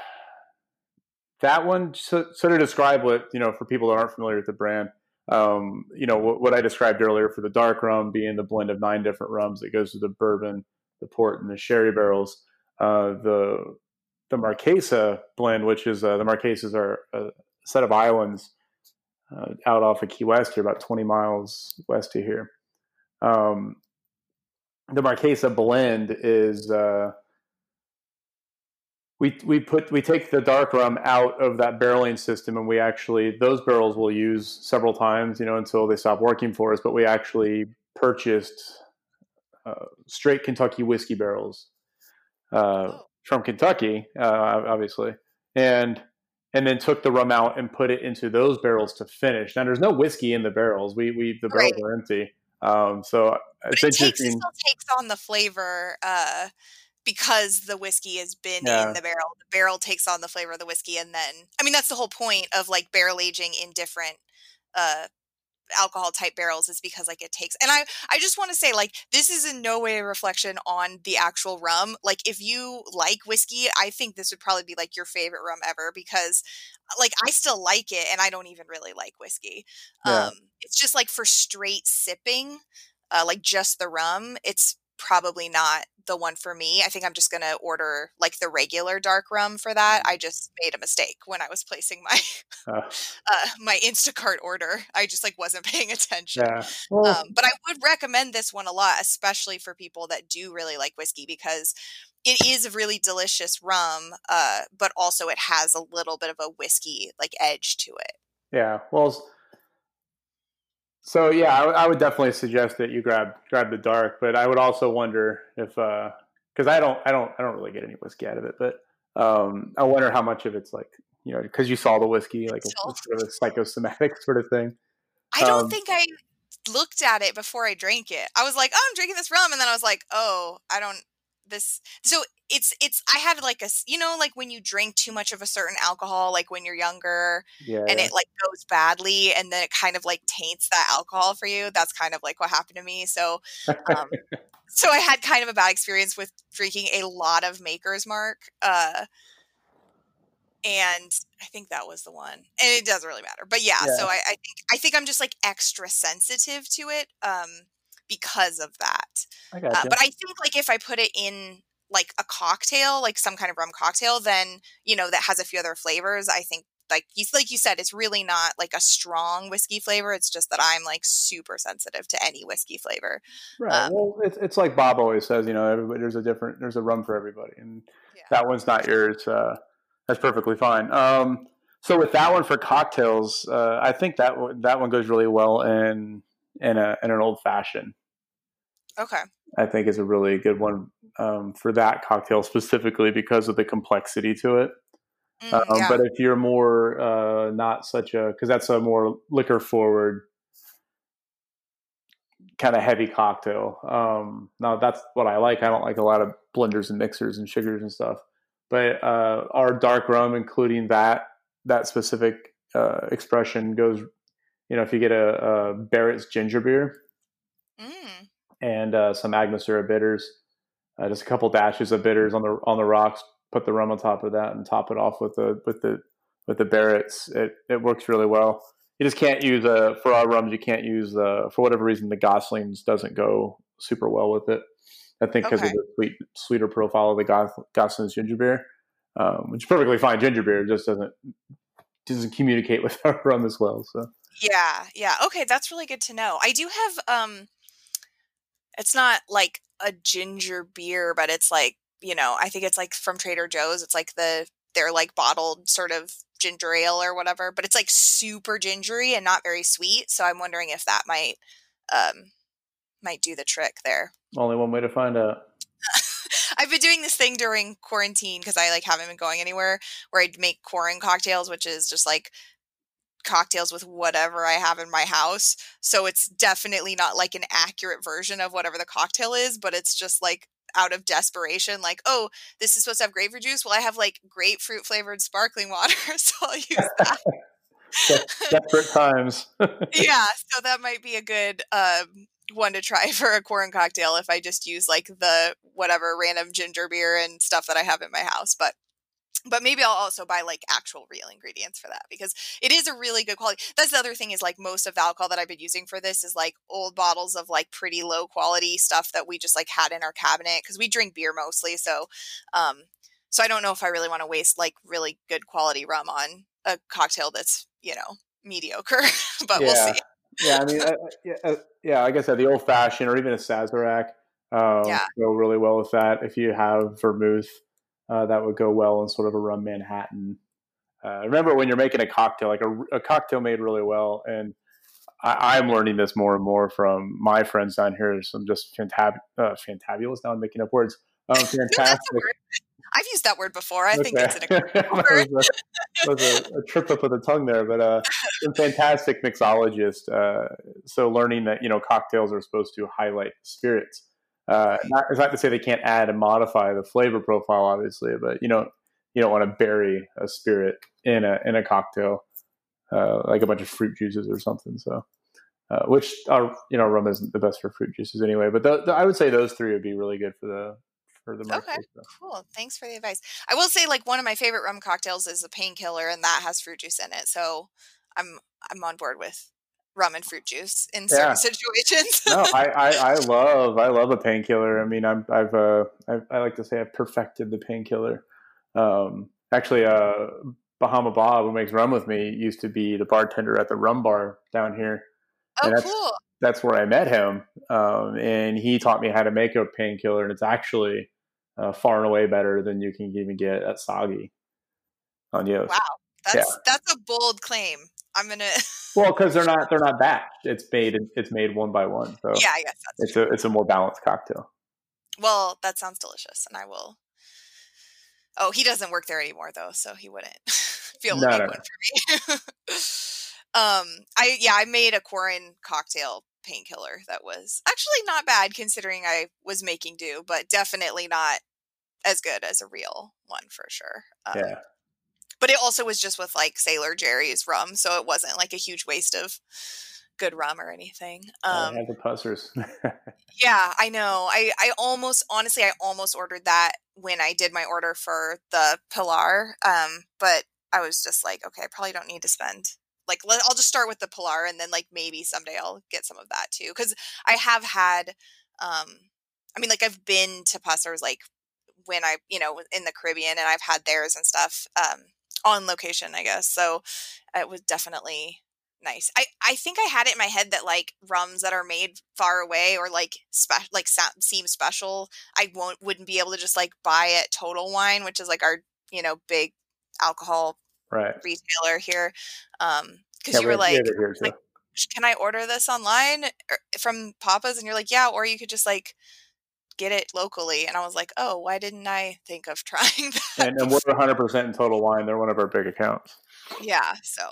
that one so, sort of describe what, you know, for people that aren't familiar with the brand, um, you know, what, what I described earlier for the dark rum being the blend of nine different rums that goes to the bourbon, the port, and the sherry barrels. Uh, the the Marquesa blend, which is uh, the Marquesas are a set of islands uh, out off of Key West here, about twenty miles west of here. Um, the Marquesa blend is uh, we we put we take the dark rum out of that barreling system, and we actually those barrels we'll use several times, you know, until they stop working for us. But we actually purchased uh, straight Kentucky whiskey barrels uh, Oh, from Kentucky, uh, obviously, and and then took the rum out and put it into those barrels to finish. Now, there's no whiskey in the barrels. We we the barrels right. are empty. Um, so But it's it takes it interesting. still takes on the flavor uh because the whiskey has been in Yeah, the barrel. The barrel takes on the flavor of the whiskey and then I mean that's the whole point of like barrel aging in different uh alcohol type barrels is because like it takes and I I just want to say like this is in no way a reflection on the actual rum. Like if you like whiskey, I think this would probably be like your favorite rum ever because like I still like it and I don't even really like whiskey. yeah, Um it's just like for straight sipping, uh like just the rum, it's probably not the one for me. I think I'm just going to order like the regular dark rum for that. I just made a mistake when I was placing my uh, uh, my Instacart order. I just like wasn't paying attention. yeah. Well, Um, but I would recommend this one a lot, especially for people that do really like whiskey because it is a really delicious rum, uh, but also it has a little bit of a whiskey like edge to it. yeah. Well, so yeah, I, I would definitely suggest that you grab grab the dark, but I would also wonder if because I don't I don't I don't really get any whiskey out of it, but um, I wonder how much of it's like, you know, because you saw the whiskey like a, Still, sort of a psychosomatic sort of thing. I don't Um, think I looked at it before I drank it. I was like, "Oh, I'm drinking this rum," and then I was like, "Oh, I don't this." So it's it's I had like a s- you know like when you drink too much of a certain alcohol, like when you're younger, and yeah, it like goes badly, and then it kind of like taints that alcohol for you. That's kind of like what happened to me. So, yeah, um, so I had kind of a bad experience with drinking a lot of Maker's Mark. Uh, and I think that was the one. And it doesn't really matter. But yeah, so yeah. I, I think I think I'm just like extra sensitive to it um because of that. I Uh, gotcha. but I think like if I put it in like a cocktail, like some kind of rum cocktail, then you know that has a few other flavors. I think like you like you said, it's really not like a strong whiskey flavor. It's just that I'm like super sensitive to any whiskey flavor. Right. Um, Well, it's it's like Bob always says, you know, everybody there's a different there's a rum for everybody, and yeah. that one's not yours. Uh, that's perfectly fine. Um, so with that one for cocktails, uh, I think that one, that one goes really well in in a in an old fashioned. Okay. I think is a really good one um, for that cocktail specifically because of the complexity to it. Mm, Um, yeah. but if you're more uh, not such a because that's a more liquor forward kind of heavy cocktail. Um, now that's what I like. I don't like a lot of blenders and mixers and sugars and stuff. but uh, our dark rum, including that that specific uh, expression, goes. You know, if you get a, a Barrett's ginger beer Mm. and uh, some Angostura bitters, uh, just a couple dashes of bitters on the on the rocks, put the rum on top of that, and top it off with the with the with the Barrett's. It it works really well. You just can't use uh, for our rums. You can't use uh, for whatever reason the Gosling's doesn't go super well with it. I think because Okay. of the sweet sweeter profile of the Gos- Gosling's ginger beer, um, which is perfectly fine ginger beer, it just doesn't doesn't communicate with our rum as well. So. Yeah, yeah. Okay, that's really good to know. I do have um it's not like a ginger beer, but it's like, you know, I think it's like from Trader Joe's. It's like the they're like bottled sort of ginger ale or whatever, but it's like super gingery and not very sweet. So I'm wondering if that might um might do the trick there. Only one way to find out. I've been doing this thing during quarantine because I like haven't been going anywhere where I'd make Corin cocktails, which is just like cocktails with whatever I have in my house. So it's definitely not like an accurate version of whatever the cocktail is, but it's just like out of desperation, like, oh, this is supposed to have grapefruit juice. Well, I have like grapefruit flavored sparkling water, so I'll use that. Desperate times. Yeah, so that might be a good um, one to try for a corn cocktail if I just use like the whatever random ginger beer and stuff that I have in my house. But But maybe I'll also buy like actual real ingredients for that because it is a really good quality. That's the other thing is like most of the alcohol that I've been using for this is like old bottles of like pretty low quality stuff that we just like had in our cabinet because we drink beer mostly. So, um, so I don't know if I really want to waste like really good quality rum on a cocktail that's, you know, mediocre, but we'll yeah, see. yeah. I mean, uh, yeah, uh, yeah. Like I said, the old fashioned or even a Sazerac um, Yeah. go really well with that. If you have vermouth, uh, that would go well in sort of a rum Manhattan. Uh, remember when you're making a cocktail, like a, a cocktail made really well, and I, I'm learning this more and more from my friends down here. Some just fantab- uh, fantabulous. Now I'm making up words. Um, No, that's a fantastic. word. I've used that word before. I think Okay. it's an that acceptable was, word. a, that was a, a trip up of the tongue there, but uh, some fantastic mixologist. Uh, so learning that you know cocktails are supposed to highlight spirits. Uh, not, it's not to say they can't add and modify the flavor profile, obviously, but you know you don't want to bury a spirit in a in a cocktail uh, like a bunch of fruit juices or something. So. Uh, which are you know rum isn't the best for fruit juices anyway, but the, the, I would say those three would be really good for the for the Okay, micro stuff. cool. Thanks for the advice. I will say, like, one of my favorite rum cocktails is a painkiller, and that has fruit juice in it. So I'm I'm on board with rum and fruit juice in certain Yeah, situations. no, I, I, I love I love a painkiller. I mean, I'm I've uh I've, I like to say I've perfected the painkiller. Um, actually, uh, Bahama Bob, who makes rum with me, used to be the bartender at the rum bar down here, Oh, and that's cool. that's where I met him. Um, and he taught me how to make a painkiller, and it's actually uh, far and away better than you can even get at Soggy on Yost. Wow. Yeah. That's that's a bold claim. I'm gonna Well, because they're not they're not batched. It's made it's made one by one, so Yeah, I guess that's it's true. a it's a more balanced cocktail. Well, that sounds delicious, and I will Oh, he doesn't work there anymore though, so he wouldn't be able to No, make no, one no. for me. um, I yeah, I made a Corin cocktail painkiller that was actually not bad considering I was making do, but definitely not as good as a real one for sure. Um, Yeah. but it also was just with like Sailor Jerry's rum, so it wasn't like a huge waste of good rum or anything. I Um, have the pussers. yeah, I know. I I almost honestly I almost ordered that when I did my order for the Pilar. Um, but I was just like, okay, I probably don't need to spend like let, I'll just start with the Pilar and then like maybe someday I'll get some of that too cuz I have had um I mean like I've been to Pussers like when I, you know, in the Caribbean and I've had theirs and stuff um on location, I guess. So it was definitely nice. I, I think I had it in my head that like rums that are made far away or like spe- like sa- seem special, I won't wouldn't be able to just like buy at Total Wine, which is like our, you know, big alcohol Right. retailer here. Um, because Yeah, you we were have, we like have it here too. like can I order this online or, from Papa's? And you're like, yeah, or you could just like get it locally. And I was like, oh, why didn't I think of trying that And, and we're before? one hundred percent in Total Wine. They're one of our big accounts. Yeah, so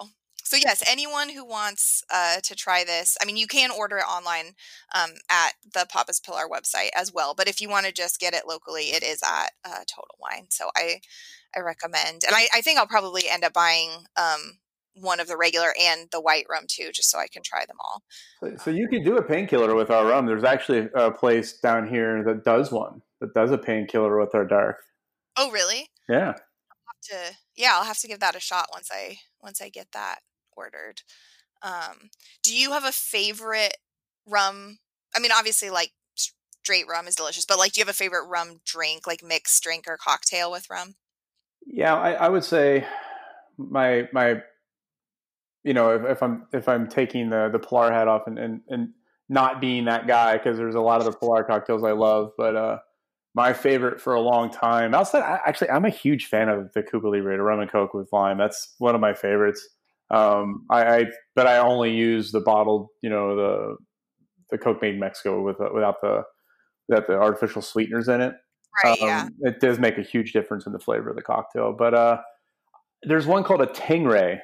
So yes, anyone who wants uh, to try this, I mean, you can order it online um, at the Papa's Pillar website as well. But if you want to just get it locally, it is at uh, Total Wine. So I, I recommend, and I, I think I'll probably end up buying um, one of the regular and the white rum too, just so I can try them all. So, so you could do a painkiller with our rum. There's actually a place down here that does one, that does a painkiller with our dark. Oh, really? Yeah. To yeah, I'll have to give that a shot once I once I get that ordered. Um, do you have a favorite rum? I mean, obviously, like straight rum is delicious, but like, do you have a favorite rum drink, like mixed drink or cocktail with rum? Yeah, I, I would say my my you know if, if I'm if I'm taking the the Pilar hat off and and, and not being that guy, because there's a lot of the Pilar cocktails I love, but uh, my favorite for a long time. Outside, I, actually, I'm a huge fan of the Cuba Libre, the rum and coke with lime. That's one of my favorites. Um, I, I but I only use the bottled, you know, the the Coke made in Mexico with without the without the artificial sweeteners in it. Right. Yeah. Um, it does make a huge difference in the flavor of the cocktail. But uh, there's one called a Tangray,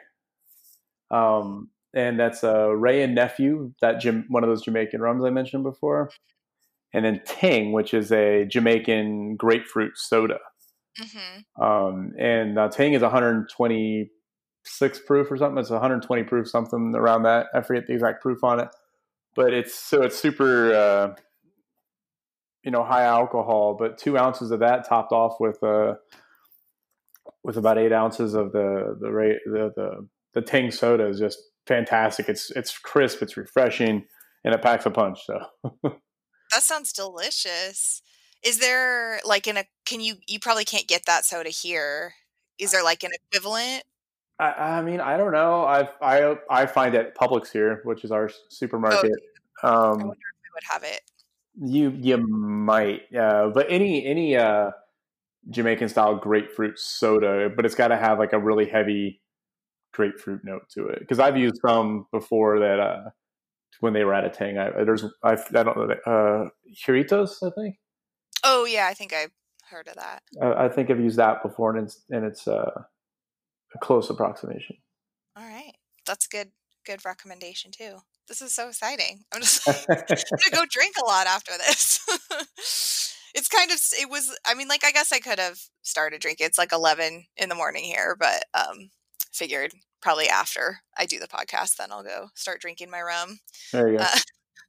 um, and that's a Ray and Nephew, that Jam- one of those Jamaican rums I mentioned before. And then Ting, which is a Jamaican grapefruit soda. Mm-hmm. Um, and uh, Ting is one twenty-six proof or something. It's one twenty proof, something around that. I forget the exact proof on it. But it's so it's super, uh, you know, high alcohol. But two ounces of that topped off with uh, with about eight ounces of the the the the, the Ting soda is just fantastic. It's it's crisp, it's refreshing, and it packs a punch. So. That sounds delicious. Is there like an a can you you probably can't get that soda here. Is there like an equivalent? I, I mean, I don't know. I I I find it Publix here, which is our supermarket. Oh, I Um, wonder if we would have it. you you might, uh, but any any uh, Jamaican style grapefruit soda, but it's got to have like a really heavy grapefruit note to it. Because I've used some before that uh, when they were at a Tang. I, there's I, I don't know uh, Churitos, I think. Oh yeah, I think I've heard of that. I, I think I've used that before, and it's and it's uh, a close approximation. All right, that's good. Good recommendation too. This is so exciting. I'm just I'm gonna go drink a lot after this. It's kind of it was. I mean, like I guess I could have started drinking. It's like eleven in the morning here, but um, figured probably after I do the podcast, then I'll go start drinking my rum. There you go. Uh,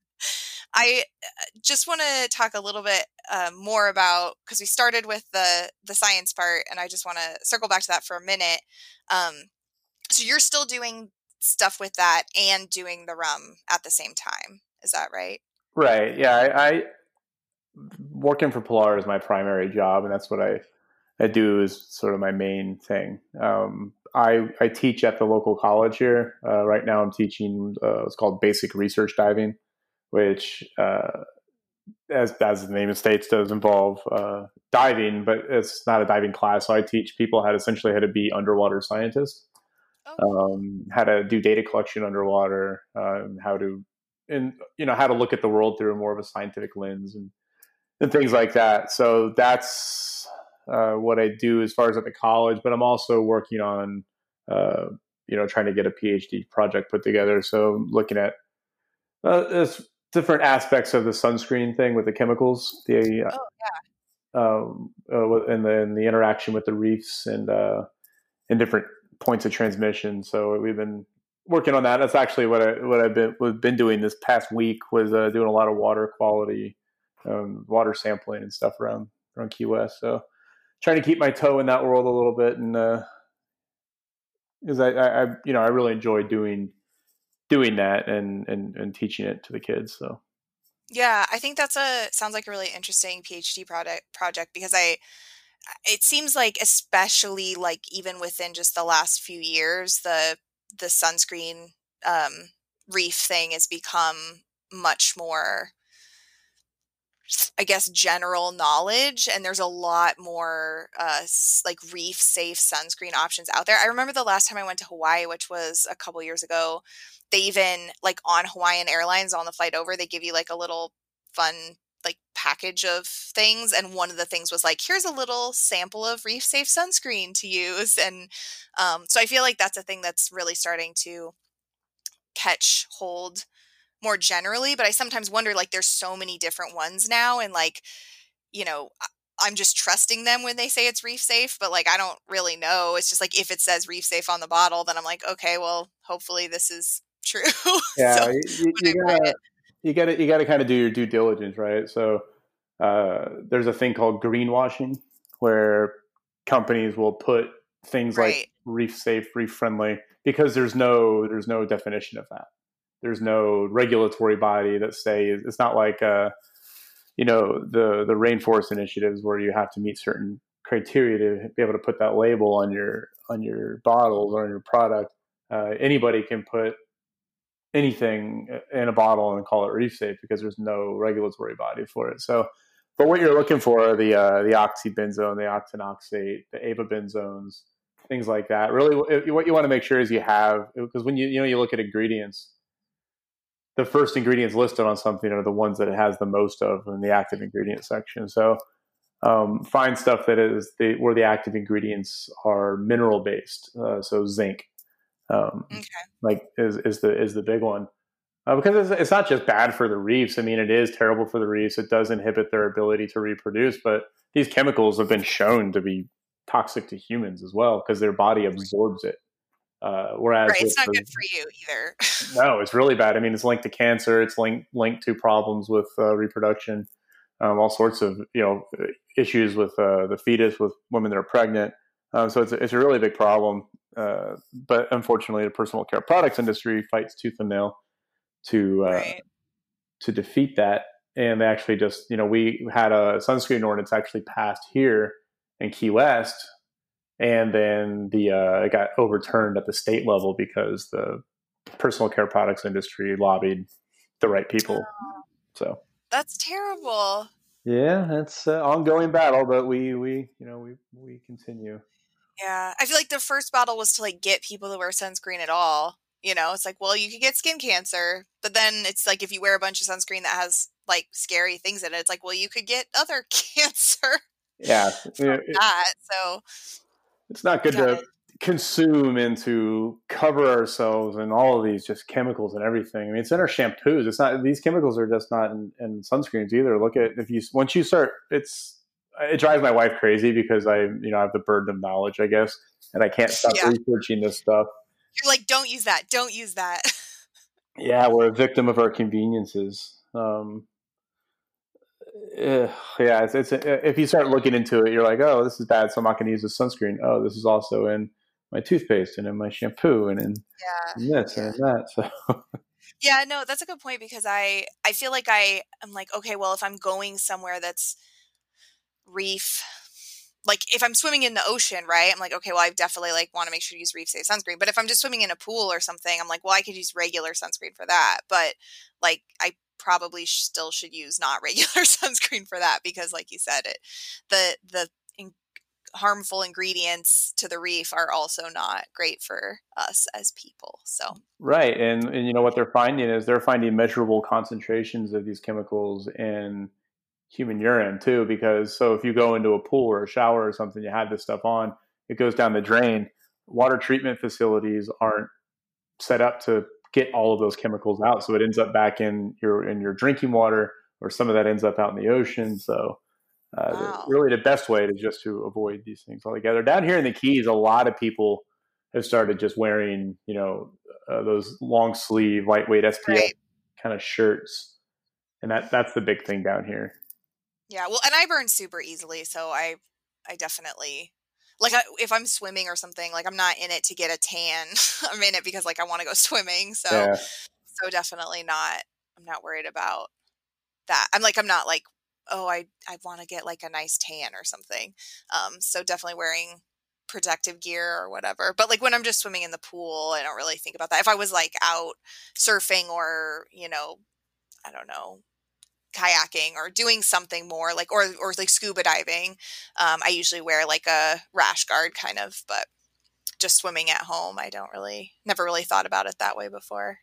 I just want to talk a little bit uh, more about because we started with the the science part, and I just want to circle back to that for a minute. Um, so you're still doing stuff with that and doing the rum at the same time. Is that right? Right. Yeah. I, I working for Pilar is my primary job, and that's what I I do is sort of my main thing. Um, I I teach at the local college here. Uh, right now, I'm teaching uh, it's called basic research diving, which uh, as as the name states does involve uh, diving, but it's not a diving class. So I teach people how to essentially how to be underwater scientists. Oh. Um, how to do data collection underwater, um, how to, and you know, how to look at the world through more of a scientific lens and, and things like that. So that's uh, what I do as far as at the college. But I'm also working on, uh, you know, trying to get a PhD project put together. So I'm looking at uh, different aspects of the sunscreen thing with the chemicals, the Oh uh, um, uh, and then the interaction with the reefs and uh, and different points of transmission. So we've been working on that. That's actually what I what I've been what been doing this past week was uh, doing a lot of water quality, um, water sampling and stuff around around Key West. So trying to keep my toe in that world a little bit, and because uh, I, I you know I really enjoy doing doing that and and and teaching it to the kids. So yeah, I think that's a sounds like a really interesting PhD project project because I it seems like especially like even within just the last few years the the sunscreen um, reef thing has become much more I guess general knowledge and there's a lot more uh, like reef safe sunscreen options out there. I remember the last time I went to Hawaii, which was a couple years ago, they even like on Hawaiian Airlines on the flight over, they give you like a little fun like package of things, and one of the things was like, here's a little sample of reef safe sunscreen to use. And um, so I feel like that's a thing that's really starting to catch hold more generally. But I sometimes wonder, like, there's so many different ones now, and like, you know, I- I'm just trusting them when they say it's reef safe, but like I don't really know. It's just like if it says reef safe on the bottle, then I'm like, okay, well, hopefully this is true. So Yeah, you, when I you buy gotta it, you gotta you gotta kind of do your due diligence, right? So uh, there's a thing called greenwashing where companies will put things like right, reef safe, reef friendly, because there's no there's no definition of that. There's no regulatory body that says it's not like uh, you know the the rainforest initiatives where you have to meet certain criteria to be able to put that label on your on your bottles or on your product. Uh, anybody can put anything in a bottle and call it reef safe because there's no regulatory body for it. So, but what you're looking for are the uh, the oxybenzone, the octinoxate, the avabenzones, things like that. Really, what you want to make sure is you have, because when you you know you look at ingredients, the first ingredients listed on something are the ones that it has the most of in the active ingredient section. So um, find stuff that is the, where the active ingredients are mineral based. Uh, so zinc, um, okay, like is is the is the big one. Uh, because it's, it's not just bad for the reefs. I mean, it is terrible for the reefs. It does inhibit their ability to reproduce, but these chemicals have been shown to be toxic to humans as well because their body absorbs it. Uh, whereas right, with it's not the, good for you either. no, it's really bad. I mean, it's linked to cancer. It's linked linked to problems with uh, reproduction, um, all sorts of you know issues with uh, the fetus, with women that are pregnant. Um, so it's a, it's a really big problem. Uh, but unfortunately, the personal care products industry fights tooth and nail to uh, Right. to defeat that. And they actually just, you know, we had a sunscreen ordinance actually passed here in Key West, and then the uh, it got overturned at the state level because the personal care products industry lobbied the right people. So That's terrible. yeah, it's an ongoing battle, but we we you know we we continue. Yeah. I feel like the first battle was to like get people to wear sunscreen at all. You know, it's like, well, you could get skin cancer, but then it's like if you wear a bunch of sunscreen that has like scary things in it, it's like, well, you could get other cancer Yeah, from that. So it's not you good to gotta, consume and to cover ourselves in all of these just chemicals and everything. I mean, it's in our shampoos. It's not, these chemicals are just not in, in sunscreens either. Look at, if you, once you start, it's, it drives my wife crazy because I, you know, I have the burden of knowledge, I guess, and I can't stop yeah. researching this stuff. You're like, don't use that. Don't use that. Yeah, we're a victim of our conveniences. Um, eh, yeah, it's, it's if you start looking into it, you're like, oh, this is bad, so I'm not going to use this sunscreen. Oh, this is also in my toothpaste and in my shampoo and in, Yeah. in this Yeah. and in that. So Yeah, no, that's a good point because I I feel like I am like, okay, well, if I'm going somewhere that's reef, like if I'm swimming in the ocean, right? I'm like, okay, well, I definitely like want to make sure to use reef safe sunscreen. But if I'm just swimming in a pool or something, I'm like, well, I could use regular sunscreen for that. But like, I probably sh- still should use not regular sunscreen for that because, like you said, it the the in- harmful ingredients to the reef are also not great for us as people. So right, and and you know what they're finding is they're finding measurable concentrations of these chemicals in human urine too. Because so if you go into a pool or a shower or something, you have this stuff on, it goes down the drain. Water treatment facilities aren't set up to get all of those chemicals out, so it ends up back in your in your drinking water, or some of that ends up out in the ocean. So uh, wow, really, the best way is just to avoid these things altogether. Down here in the Keys, a lot of people have started just wearing, you know, uh, those long sleeve, lightweight S P F right? kind of shirts, and that that's the big thing down here. Yeah, well, and I burn super easily, so I I definitely like I, if I'm swimming or something, like I'm not in it to get a tan. I'm in it because like I want to go swimming. So Yeah, so definitely not. I'm not worried about that. I'm like I'm not like oh I I want to get like a nice tan or something. Um, so definitely wearing protective gear or whatever. But like when I'm just swimming in the pool, I don't really think about that. If I was like out surfing or you know I don't know kayaking or doing something more like or or like scuba diving, um, I usually wear like a rash guard kind of, but just swimming at home I don't really never really thought about it that way before.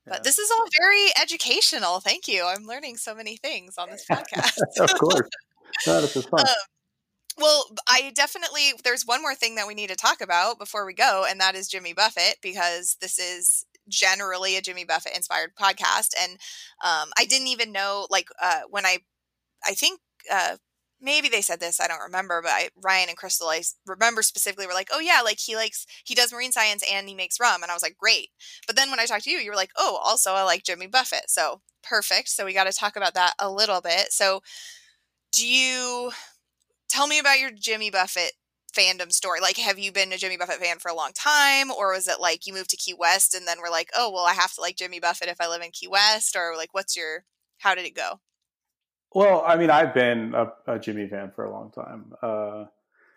But Yeah. this is all very educational. Thank you. I'm learning so many things on this podcast. Of course. No, this is fun. um, well, I definitely, there's one more thing that we need to talk about before we go, and that is Jimmy Buffett, because this is generally a Jimmy Buffett inspired podcast. And um, I didn't even know, like, uh, when I, I think, uh, maybe they said this, I don't remember, but I, Ryan and Crystal, I remember specifically were like, oh yeah, like he likes, he does marine science and he makes rum. And I was like, great. But then when I talked to you, you were like, oh, also I like Jimmy Buffett. So perfect. So we got to talk about that a little bit. So do you, tell me about your Jimmy Buffett fandom story. Like, have you been a Jimmy Buffett fan for a long time? Or was it like you moved to Key West and then we're like, oh, well, I have to like Jimmy Buffett if I live in Key West? Or like, what's your, how did it go? Well, I mean, I've been a, a Jimmy fan for a long time. Uh,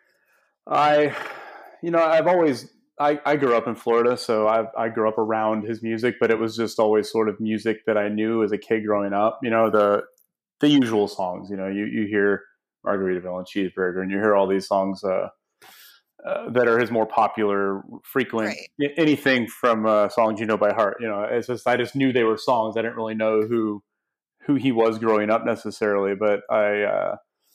I, you know, I've always, I, I grew up in Florida, so I I grew up around his music, but it was just always sort of music that I knew as a kid growing up. You know, the the usual songs. You know, you you hear Margaritaville and Cheeseburger, and you hear all these songs uh, uh, that are his more popular, frequent Right. anything from uh, songs you know by heart. You know, it's just I just knew they were songs. I didn't really know who who he was growing up necessarily, but I, uh,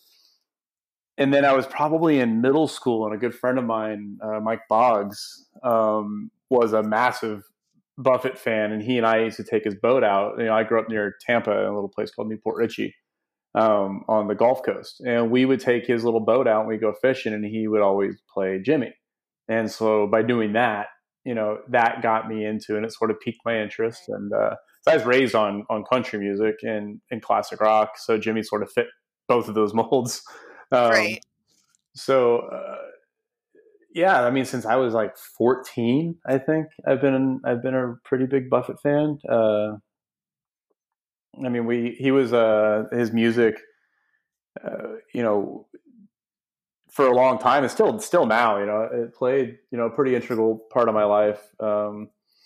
and then I was probably in middle school, and a good friend of mine, uh, Mike Boggs, um, was a massive Buffett fan, and he and I used to take his boat out. You know, I grew up near Tampa in a little place called Newport Richey, um, on the Gulf Coast, and we would take his little boat out and we'd go fishing, and he would always play Jimmy. And so by doing that, you know, that got me into, and it sort of piqued my interest. And, uh, so I was raised on on country music and, and classic rock, so Jimmy sort of fit both of those molds. Um, Right. So, uh, yeah, I mean, since I was like fourteen, I think I've been I've been a pretty big Buffett fan. Uh, I mean, we he was uh, his music, uh, you know, for a long time, and still still now, you know, it played, you know, a pretty integral part of my life. Um,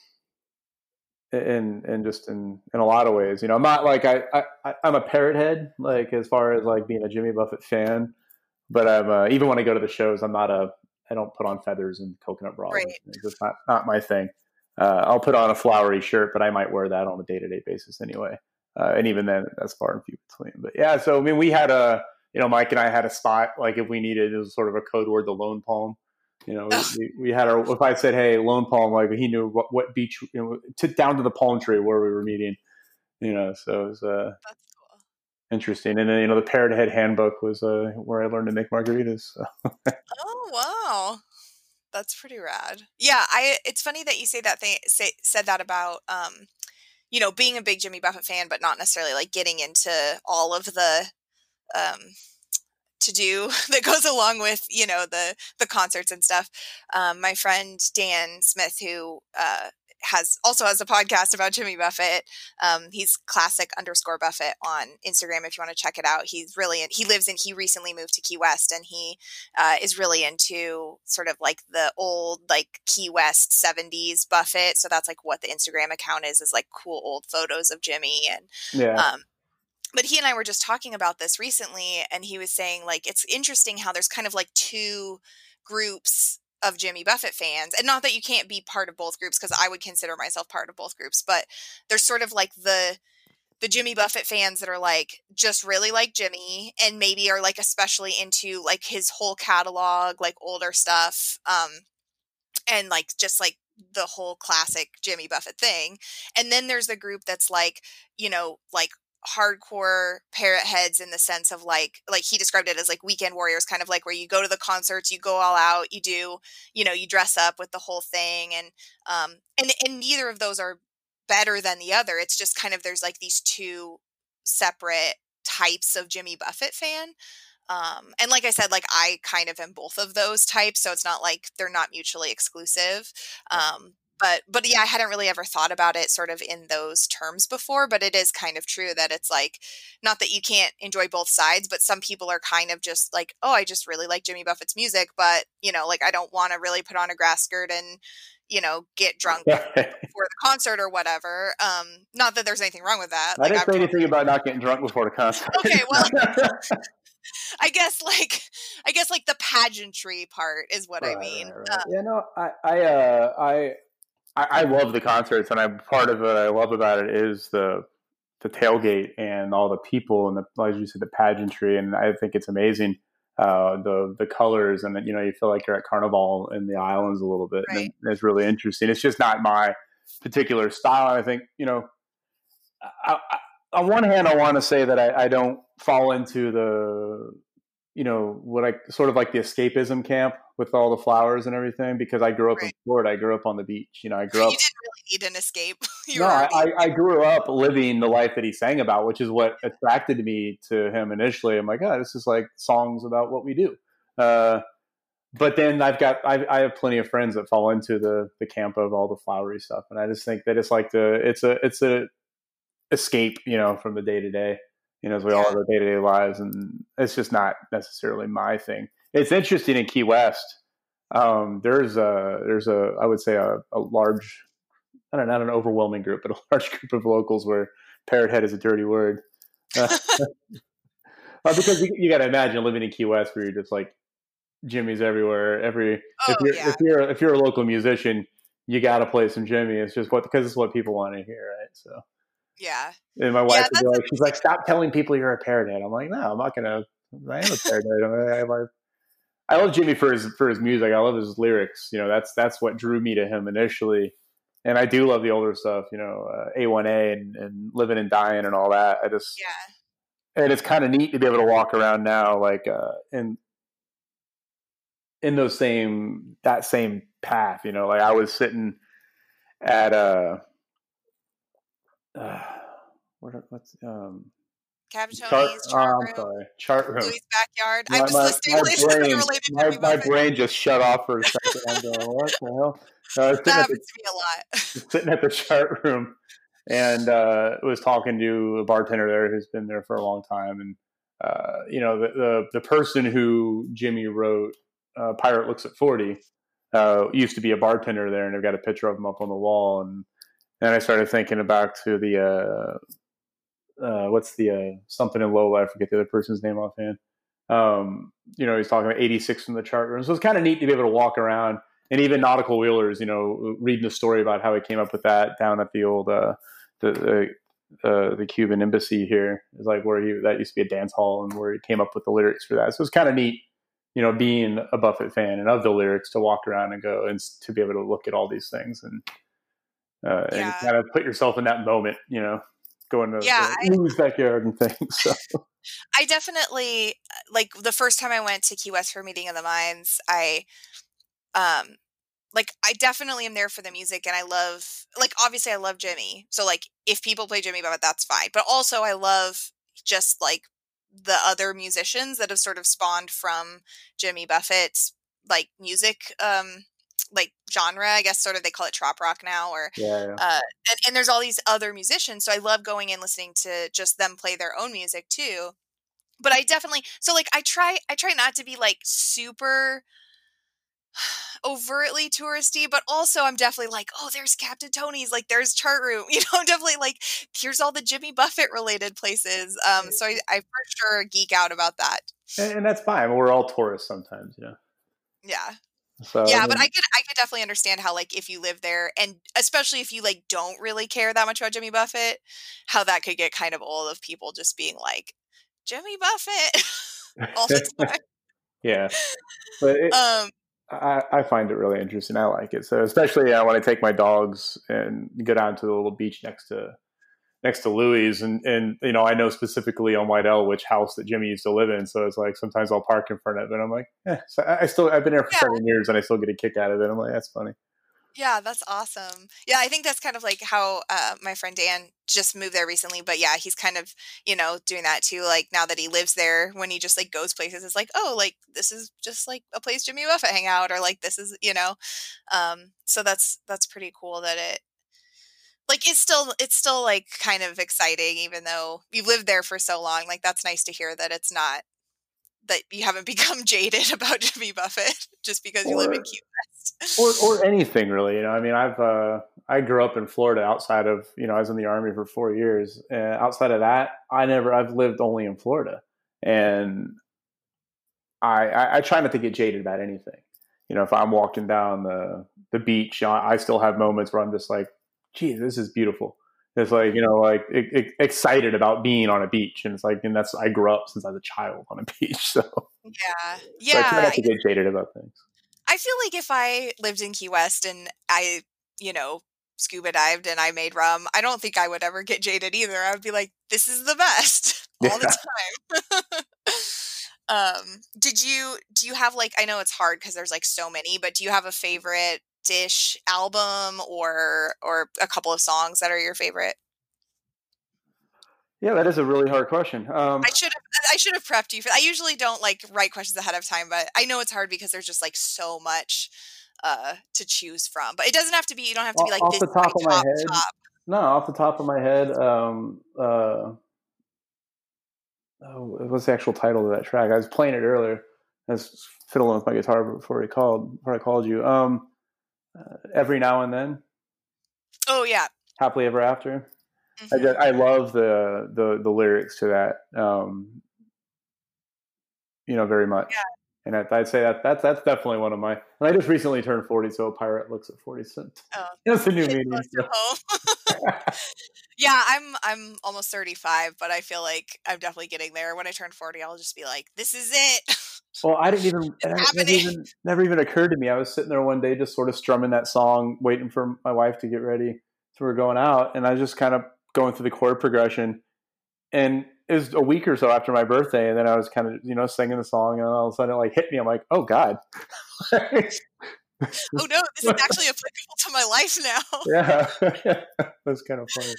in in just in in a lot of ways, you know, I'm not like I, I I'm a parrot head, like as far as like being a Jimmy Buffett fan, but I'm uh, even when I go to the shows, I'm not a I don't put on feathers and coconut bras. Right. It's just not not my thing. Uh, I'll put on a flowery shirt, but I might wear that on a day to day basis anyway. Uh, and even then, that's far and few between. But yeah, so I mean, we had a you know, Mike and I had a spot, like if we needed, it was sort of a code word, the Lone Palm. You know, we, we had our, if I said, hey, Lone Palm, like he knew what, what beach, you know, to, down to the palm tree where we were meeting, you know, so it was uh, That's cool. interesting. And then, you know, the Parrot Head Handbook was uh, where I learned to make margaritas. So. Oh, wow. That's pretty rad. Yeah, I. It's funny that you say that thing. Say, said that about, um, you know, being a big Jimmy Buffett fan, but not necessarily like getting into all of the um, to do that goes along with, you know, the the concerts and stuff. Um, my friend Dan Smith, who uh, has also has a podcast about Jimmy Buffett. Um, he's classic underscore Buffett on Instagram if you want to check it out. He's really in, he lives in he recently moved to Key West, and he uh, is really into sort of like the old like Key West seventies Buffett. So that's like what the Instagram account is is like cool old photos of Jimmy. And Yeah. um, but he and I were just talking about this recently, and he was saying like it's interesting how there's kind of like two groups of Jimmy Buffett fans, and not that you can't be part of both groups, because I would consider myself part of both groups, but there's sort of like the the Jimmy Buffett fans that are like just really like Jimmy, and maybe are like especially into like his whole catalog, like older stuff, um and like just like the whole classic Jimmy Buffett thing. And then there's the group that's like, you know, like hardcore parrot heads in the sense of like like he described it as like weekend warriors, kind of like where you go to the concerts, you go all out, you do, you know, you dress up with the whole thing. And um and and neither of those are better than the other. It's just kind of there's like these two separate types of Jimmy Buffett fan. Um, and like I said, like I kind of am both of those types, so it's not like they're not mutually exclusive. Um, but but yeah, I hadn't really ever thought about it sort of in those terms before. But it is kind of true that it's like not that you can't enjoy both sides, but some people are kind of just like, oh, I just really like Jimmy Buffett's music, but you know, like I don't want to really put on a grass skirt and you know get drunk before the concert or whatever. Um, not that there's anything wrong with that. I Like, didn't I'm say anything totally... about not getting drunk before the concert. Okay, well. I guess like I guess like the pageantry part is what right, I mean. right, right. Uh, yeah, no, I, I, uh, I, I, I love the concerts, and I part of what I love about it is the the tailgate and all the people and the, like you said, the pageantry, and I think it's amazing. Uh, the the colors, and you know, you feel like you're at Carnival in the islands a little bit, Right. and it's really interesting. It's just not my particular style. I think, you know, I, I, on one hand, I want to say that I, I don't fall into the, you know, what I sort of like the escapism camp with all the flowers and everything, because I grew up in Right. Florida. I grew up on the beach. You know, I grew You up. didn't really need an escape. You No, were I, already. I I grew up living the life that he sang about, which is what attracted me to him initially. I'm like, oh, this is like songs about what we do. Uh, but then I've got I, I have plenty of friends that fall into the the camp of all the flowery stuff, and I just think that it's like the it's a it's a escape, you know, from the day to day. You know, as we all Yeah. have our day to day lives, and it's just not necessarily my thing. It's interesting in Key West. Um, there's a there's a I would say a, a large, I don't know, not an overwhelming group, but a large group of locals where parrot head is a dirty word. Uh, well, because you, you got to imagine living in Key West where you're just like Jimmy's everywhere. Every if Oh you're yeah. if you're if you're a local musician, you got to play some Jimmy. It's just what because it's what people want to hear, right? So, Yeah. and my Yeah, wife would be that's like, she's like, stop telling people you're a parrot head. I'm like, no, I'm not gonna. I am a parrot head. I, mean, I, I, I love Jimmy for his for his music. I love his lyrics. You know, that's that's what drew me to him initially. And I do love the older stuff. You know, uh, A one A and, and Living and Dying and all that. I just yeah. and it's kind of neat to be able to walk around now, like uh, in in those same that same path. You know, like I was sitting at a uh, what what's um. Chart, Capitoni's oh, chart I'm room, sorry. Chart room. Louis' backyard. My, I'm just my, listening my to brain, related to my, Jimmy my Buffett. brain just shut off for a second. I'm going, what the hell? Uh, I was That sitting at the, happens to me a lot. sitting at the chart room, and uh, was talking to a bartender there who's been there for a long time, and uh, you know, the, the the person who Jimmy wrote uh, "Pirate Looks at forty" uh, used to be a bartender there, and they've got a picture of him up on the wall, and then I started thinking back to the. Uh, uh, what's the uh, something in Lola? I forget the other person's name offhand. Um, you know, he's talking about eighty-six from the chart room. So it's kind of neat to be able to walk around, and even Nautical Wheelers, you know, reading the story about how he came up with that down at the old uh, the the, uh, the Cuban embassy here is like where he that used to be a dance hall and where he came up with the lyrics for that. So it's kind of neat, you know, being a Buffett fan and of the lyrics to walk around and go and to be able to look at all these things and uh, and Yeah. kind of put yourself in that moment, you know. Going to Yeah, uh, Lou's backyard and things. So. I definitely like the first time I went to Key West for Meeting of the Minds, I um like I definitely am there for the music and I love like obviously I love Jimmy. So like if people play Jimmy Buffett, that's fine. But also I love just like the other musicians that have sort of spawned from Jimmy Buffett's like music um like genre, I guess sort of they call it trop rock now or Yeah, yeah. uh and, and there's all these other musicians. So I love going and listening to just them play their own music too. But I definitely so like I try I try not to be like super overtly touristy, but also I'm definitely like, oh, there's Captain Tony's, like there's Chart Room, you know, I'm definitely like, here's all the Jimmy Buffett related places. Um, so I, I for sure geek out about that. And, and that's fine. We're all tourists sometimes, you know. Yeah. So Yeah, I but mean, I could I could definitely understand how like if you live there and especially if you like don't really care that much about Jimmy Buffett, how that could get kind of old of people just being like, Jimmy Buffett all the time. yeah, but it, Um, I, I find it really interesting. I like it. So especially uh, when I take my dogs and go down to the little beach next to next to Louis, and and you know I know specifically on White L which house that Jimmy used to live in. So it's like sometimes I'll park in front of it. And I'm like, eh. So I, I still I've been there for yeah. seven years and I still get a kick out of it. I'm like, that's funny. Yeah, that's awesome. Yeah, I think that's kind of like how uh, my friend Dan just moved there recently. But yeah, he's kind of, you know, doing that too. Like now that he lives there, when he just like goes places, it's like, oh, like this is just like a place Jimmy Buffett hang out, or like this is, you know. Um, so that's that's pretty cool that it like it's still it's still like kind of exciting, even though you've lived there for so long. Like that's nice to hear that it's not that you haven't become jaded about Jimmy Buffett just because you live in Or Key West. or or anything really. You know, I mean, I've uh, I grew up in Florida. Outside of you know, I was in the Army for four years. And outside of that, I never. I've lived only in Florida, and I, I I try not to get jaded about anything. you know, if I'm walking down the the beach, I, I still have moments where I'm just like, geez, this is beautiful. It's like, you know, like it, it, excited about being on a beach. And it's like, and that's, I grew up since I was a child on a beach. So, Yeah. so I try Yeah. not to get jaded about things. I feel like if I lived in Key West and I, you know, scuba dived and I made rum, I don't think I would ever get jaded either. I would be like, this is the best all Yeah. the time. um, did you, do you have like, I know it's hard because there's like so many, but do you have a favorite dish album or, or a couple of songs that are your favorite? Yeah, that is a really hard question. Um, I should have I should have prepped you for I usually don't like write questions ahead of time, but I know it's hard because there's just like so much uh to choose from. But it doesn't have to be you don't have to be like off this the is my top of my top head, top. no, off the top of my head, um, uh, oh, what's the actual title of that track? I was playing it earlier. I was fiddling with my guitar before he called, before I called you. Um, uh, Every Now and Then, Oh yeah. Happily Ever After. I, Mm-hmm. just, I love the, the the lyrics to that, um, you know, very much. Yeah. And I, I'd say that that's that's definitely one of my. And I just recently turned forty, so a pirate looks at forty cents. Oh, That's a new hit meaning. close to home. Yeah, I'm I'm almost thirty-five, but I feel like I'm definitely getting there. When I turn forty, I'll just be like, this is it. Well, I didn't even It's it never happening. even never even occurred to me. I was sitting there one day just sort of strumming that song, waiting for my wife to get ready. So we're going out, and I was just kind of going through the chord progression. And it was a week or so after my birthday, and then I was kind of, you know, singing the song, and all of a sudden it like hit me. I'm like, oh God. Oh no, this is actually applicable to my life now. Yeah. That's kind of funny.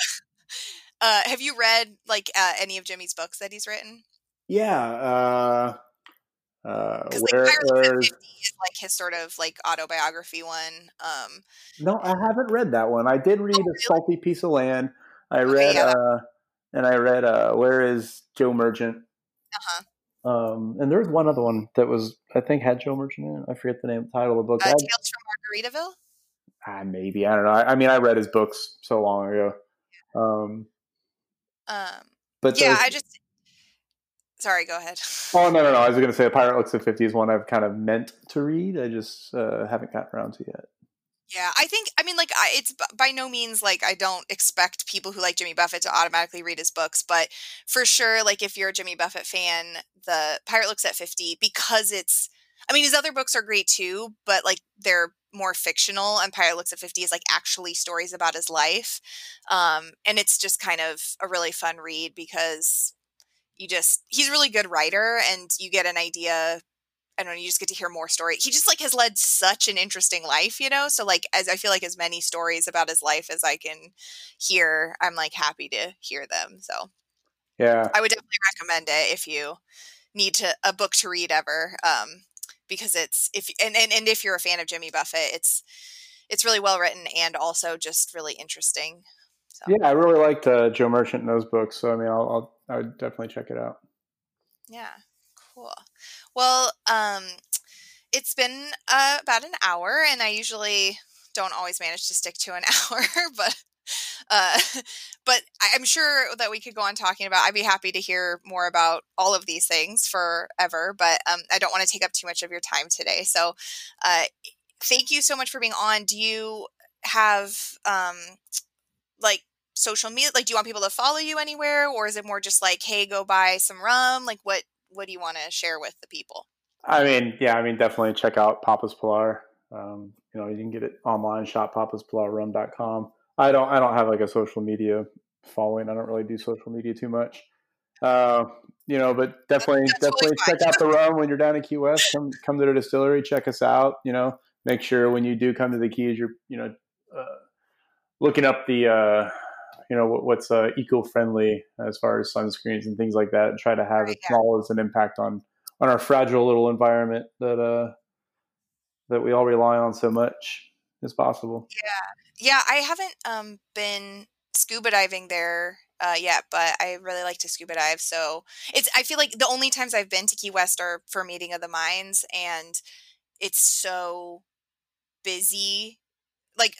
Uh, have you read like uh, any of Jimmy's books that he's written? Yeah. Uh, uh, Because like where, Pirates at where's, fifty is like his sort of like autobiography one. Um, no, I haven't read that one. I did read oh, A really? Salty Piece of Land. I Okay, read, yeah. That, uh, and I read, uh, Where is Joe Merchant? uh-huh. Um, and there was one other one that was, I think, had Joe Merchant in it. I forget the name, title of the book. Uh, I, Tales from Margaritaville. ah, maybe I don't know. I, I mean, I read his books so long ago. Um, Um, but yeah, those, I just. Sorry, go ahead. oh no, no, no! I was going to say, A Pirate Looks at fifty is one I've kind of meant to read. I just uh, haven't gotten around to yet. Yeah, I think I mean like I, it's b- by no means like I don't expect people who like Jimmy Buffett to automatically read his books, but for sure, like if you're a Jimmy Buffett fan, the Pirate Looks at fifty because it's. I mean, his other books are great too, but like they're more fictional, and Pirate Looks at fifty is like actually stories about his life, um, and it's just kind of a really fun read because you just he's a really good writer, and you get an idea. I don't know, you just get to hear more story. He just like has led such an interesting life, you know? So like as I feel like as many stories about his life as I can hear, I'm like happy to hear them. So Yeah. I would definitely recommend it if you need to a book to read ever. Um, because it's if and, and, and if you're a fan of Jimmy Buffett, it's it's really well written and also just really interesting. So Yeah, I really liked uh, Joe Merchant in those books. So I mean, I'll, I'll I would definitely check it out. yeah. Cool. Well, um, it's been uh, about an hour, and I usually don't always manage to stick to an hour, but uh, but I'm sure that we could go on talking about. I'd be happy to hear more about all of these things forever, but um, I don't want to take up too much of your time today. So, uh, thank you so much for being on. Do you have um, like social media? Like, do you want people to follow you anywhere, or is it more just like, hey, go buy some rum? Like, what what do you want to share with the people? I mean, yeah, I mean, definitely check out Papa's Pilar. Um, you know, you can get it online, shop papas pilar rum dot com. I don't, I don't have like a social media following. I don't really do social media too much. Uh, you know, but definitely, That's totally definitely fine. check out the rum when you're down in Key West. Come, come to the distillery, check us out. You know, make sure when you do come to the Keys, you're, you know, uh, looking up the, uh, you know, what, what's uh, eco-friendly as far as sunscreens and things like that, and try to have Right, as yeah. small as an impact on on our fragile little environment that uh that we all rely on so much as possible. Yeah. Yeah, I haven't um been scuba diving there uh yet, but I really like to scuba dive. So it's I feel like the only times I've been to Key West are for Meeting of the Minds, and it's so busy. Like uh,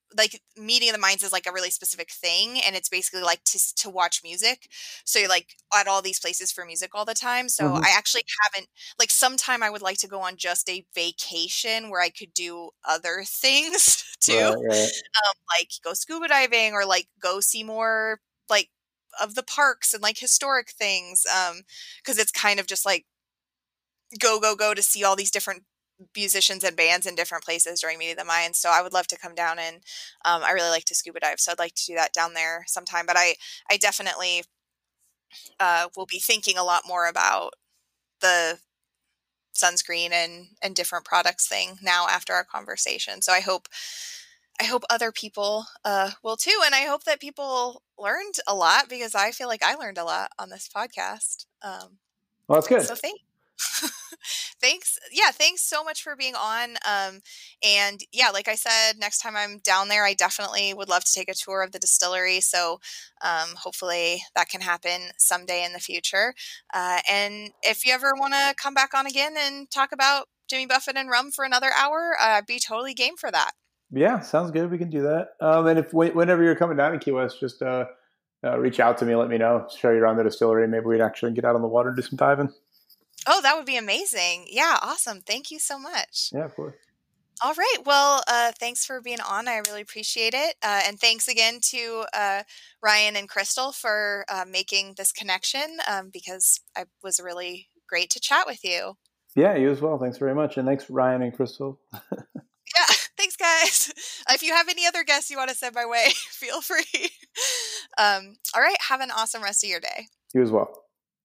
like Meeting of the Minds is like a really specific thing, and it's basically like to to watch music. So you're like at all these places for music all the time. So Mhm. I actually haven't like sometime I would like to go on just a vacation where I could do other things too. Right, right. Um, like go scuba diving or like go see more like of the parks and like historic things. Um, because it's kind of just like go go go to see all these different musicians and bands in different places during Meeting of the Minds. So I would love to come down and um, I really like to scuba dive, so I'd like to do that down there sometime. But I I definitely uh, will be thinking a lot more about the sunscreen and and different products thing now after our conversation. So I hope I hope other people uh, will too, and I hope that people learned a lot because I feel like I learned a lot on this podcast. Um, Well, that's good. so thank thanks. Yeah, thanks so much for being on. Um, and yeah, like I said, next time I'm down there, I definitely would love to take a tour of the distillery. So um, hopefully that can happen someday in the future. Uh, and if you ever want to come back on again and talk about Jimmy Buffett and rum for another hour, uh, I'd be totally game for that. Yeah, sounds good. We can do that. Um, and if whenever you're coming down to Key West, just uh, uh, reach out to me, let me know, show you around the distillery. Maybe we'd actually get out on the water and do some diving. Oh, that would be amazing. Yeah, awesome. Thank you so much. Yeah, of course. All right. Well, uh, thanks for being on. I really appreciate it. Uh, and thanks again to uh, Ryan and Crystal for uh, making this connection um, because it was really great to chat with you. Yeah, you as well. Thanks very much. And thanks, Ryan and Crystal. Yeah. Thanks, guys. If you have any other guests you want to send my way, feel free. Um, all right. Have an awesome rest of your day. You as well.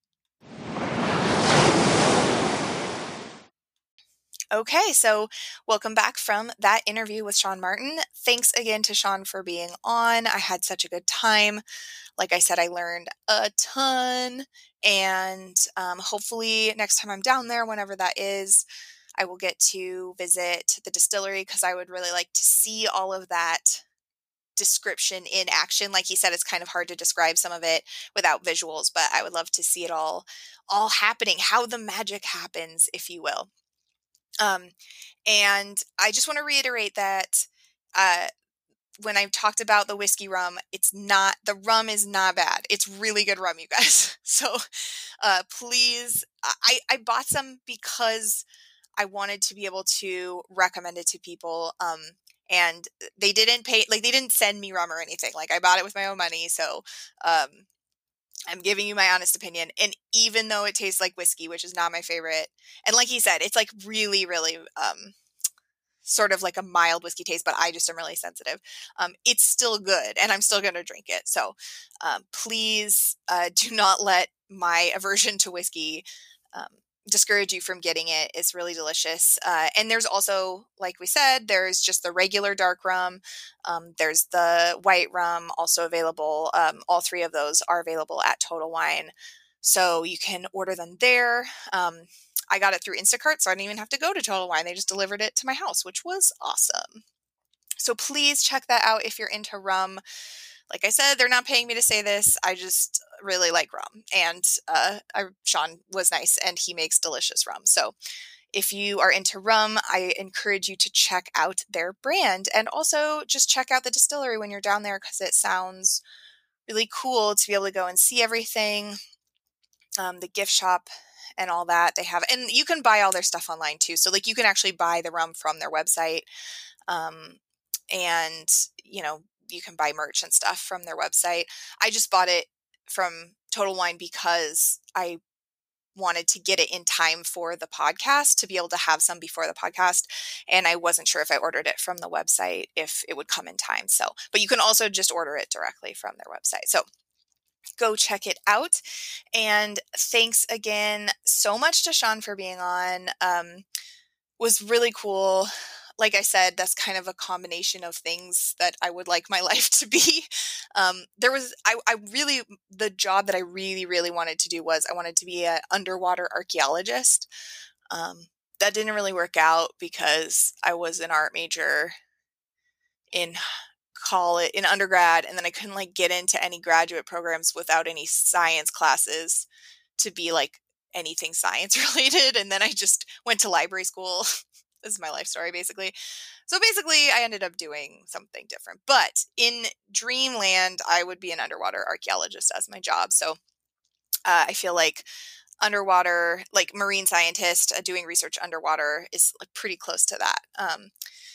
Okay, so welcome back from that interview with Sean Martin. Thanks again to Sean for being on. I had such a good time. Like I said, I learned a ton, and um, hopefully next time I'm down there, whenever that is, I will get to visit the distillery because I would really like to see all of that description in action. Like he said, it's kind of hard to describe some of it without visuals, but I would love to see it all all happening, how the magic happens, if you will. Um, and I just want to reiterate that uh, when I've talked about the whiskey rum, it's not, the rum is not bad. It's really good rum, you guys. So uh, please, I, I bought some because I wanted to be able to recommend it to people. Um, and they didn't pay, like they didn't send me rum or anything. Like I bought it with my own money. So um, I'm giving you my honest opinion. And even though it tastes like whiskey, which is not my favorite, and like he said, it's like really, really um, sort of like a mild whiskey taste, but I just am really sensitive. Um, it's still good, and I'm still going to drink it. So um, please uh, do not let my aversion to whiskey um, discourage you from getting it. It's really delicious. Uh, and there's also, like we said, there's just the regular dark rum. Um, there's the white rum also available. Um, all three of those are available at Total Wine. So you can order them there. Um, I got it through Instacart, so I didn't even have to go to Total Wine. They just delivered it to my house, which was awesome. So please check that out if you're into rum. Like I said, they're not paying me to say this. I just really like rum. And uh, I, Sean was nice, and he makes delicious rum. So if you are into rum, I encourage you to check out their brand. And also just check out the distillery when you're down there because it sounds really cool to be able to go and see everything. Um, the gift shop and all that they have. And you can buy all their stuff online too. So like you can actually buy the rum from their website. Um, and, you know, you can buy merch and stuff from their website. I just bought it from Total Wine because I wanted to get it in time for the podcast to be able to have some before the podcast. And I wasn't sure if I ordered it from the website, if it would come in time. So, but you can also just order it directly from their website. So go check it out. And thanks again so much to Sean for being on. Um, was really cool. Like I said, that's kind of a combination of things that I would like my life to be. Um, there was, I, I really, the job that I really, really wanted to do was I wanted to be an underwater archaeologist. Um, that didn't really work out because I was an art major in college, in undergrad, and then I couldn't like get into any graduate programs without any science classes to be like anything science related. And then I just went to library school This is my life story, basically. So basically, I ended up doing something different. But in dreamland, I would be an underwater archaeologist as my job. So uh, I feel like underwater, like marine scientist uh, doing research underwater is like pretty close to that. Um,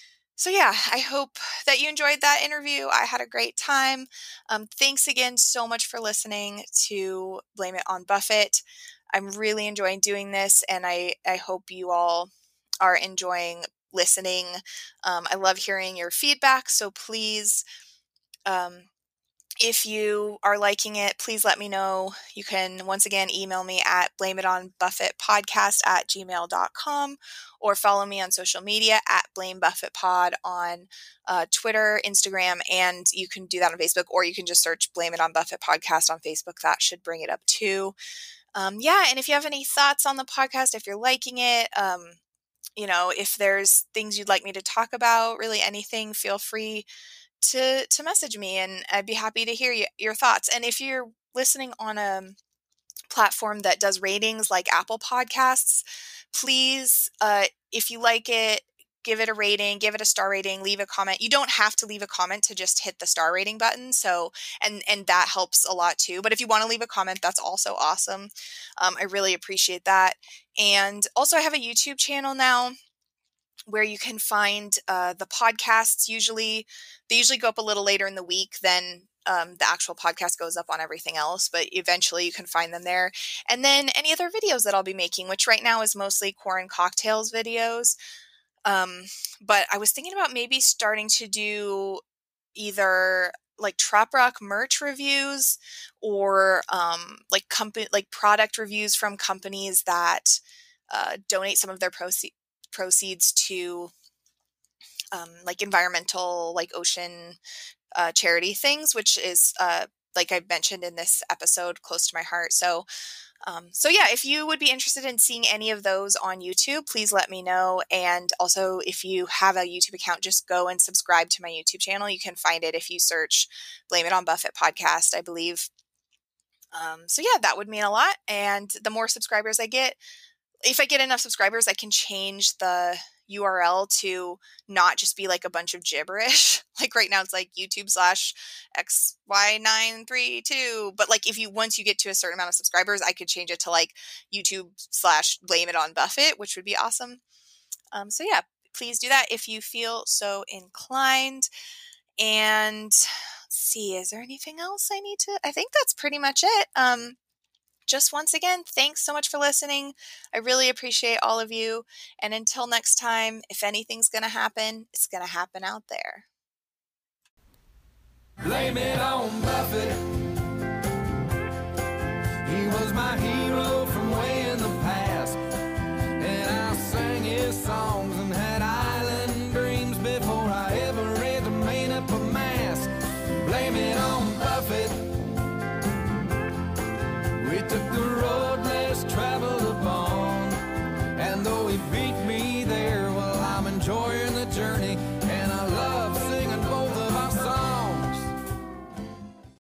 so yeah, I hope that you enjoyed that interview. I had a great time. Um, thanks again so much for listening to Blame It on Buffett. I'm really enjoying doing this, and I, I hope you all are enjoying listening. Um, I love hearing your feedback, so please, um, if you are liking it, please let me know. You can once again email me at blameitonbuffettpodcast at gmail dot com or follow me on social media at blamebuffettpod on uh, Twitter, Instagram, and you can do that on Facebook, or you can just search Blame It on Buffett Podcast on Facebook. That should bring it up too. Um, yeah, and if you have any thoughts on the podcast, if you're liking it, um, you know, if there's things you'd like me to talk about, really anything, feel free to to message me, and I'd be happy to hear you, your thoughts. And if you're listening on a platform that does ratings like Apple Podcasts, please, uh, if you like it, give it a rating, give it a star rating, leave a comment. You don't have to leave a comment to just hit the star rating button. So, and, and that helps a lot too. But if you want to leave a comment, that's also awesome. Um, I really appreciate that. And also I have a YouTube channel now where you can find uh, the podcasts. Usually, they usually go up a little later in the week than um, the actual podcast goes up on everything else, but eventually you can find them there. And then any other videos that I'll be making, which right now is mostly Quarren Cocktails videos. Um, but I was thinking about maybe starting to do either like Trop Rock merch reviews or um, like company like product reviews from companies that uh, donate some of their proceeds proceeds to um, like environmental, like ocean uh, charity things, which is uh, like I mentioned in this episode, close to my heart. So, um, so yeah, if you would be interested in seeing any of those on YouTube, please let me know. And also, if you have a YouTube account, just go and subscribe to my YouTube channel. You can find it if you search Blame It on Buffett Podcast, I believe. Um, so yeah, that would mean a lot. And the more subscribers I get, if I get enough subscribers, I can change the U R L to not just be like a bunch of gibberish. Like right now it's like YouTube slash X Y nine three two. But like if you, once you get to a certain amount of subscribers, I could change it to like YouTube slash Blame It on Buffett, which would be awesome. Um, so yeah, please do that if you feel so inclined. And let's see, is there anything else I need to, I think that's pretty much it. Um, Just once again, thanks so much for listening. I really appreciate all of you. And until next time, if anything's going to happen, it's going to happen out there. Blame it on Buffett. He was my hero from way in the past, and I sang his songs and had island dreams before I ever read the made up a mask. Blame it on Buffett. We took the road less traveled upon, and though he beat me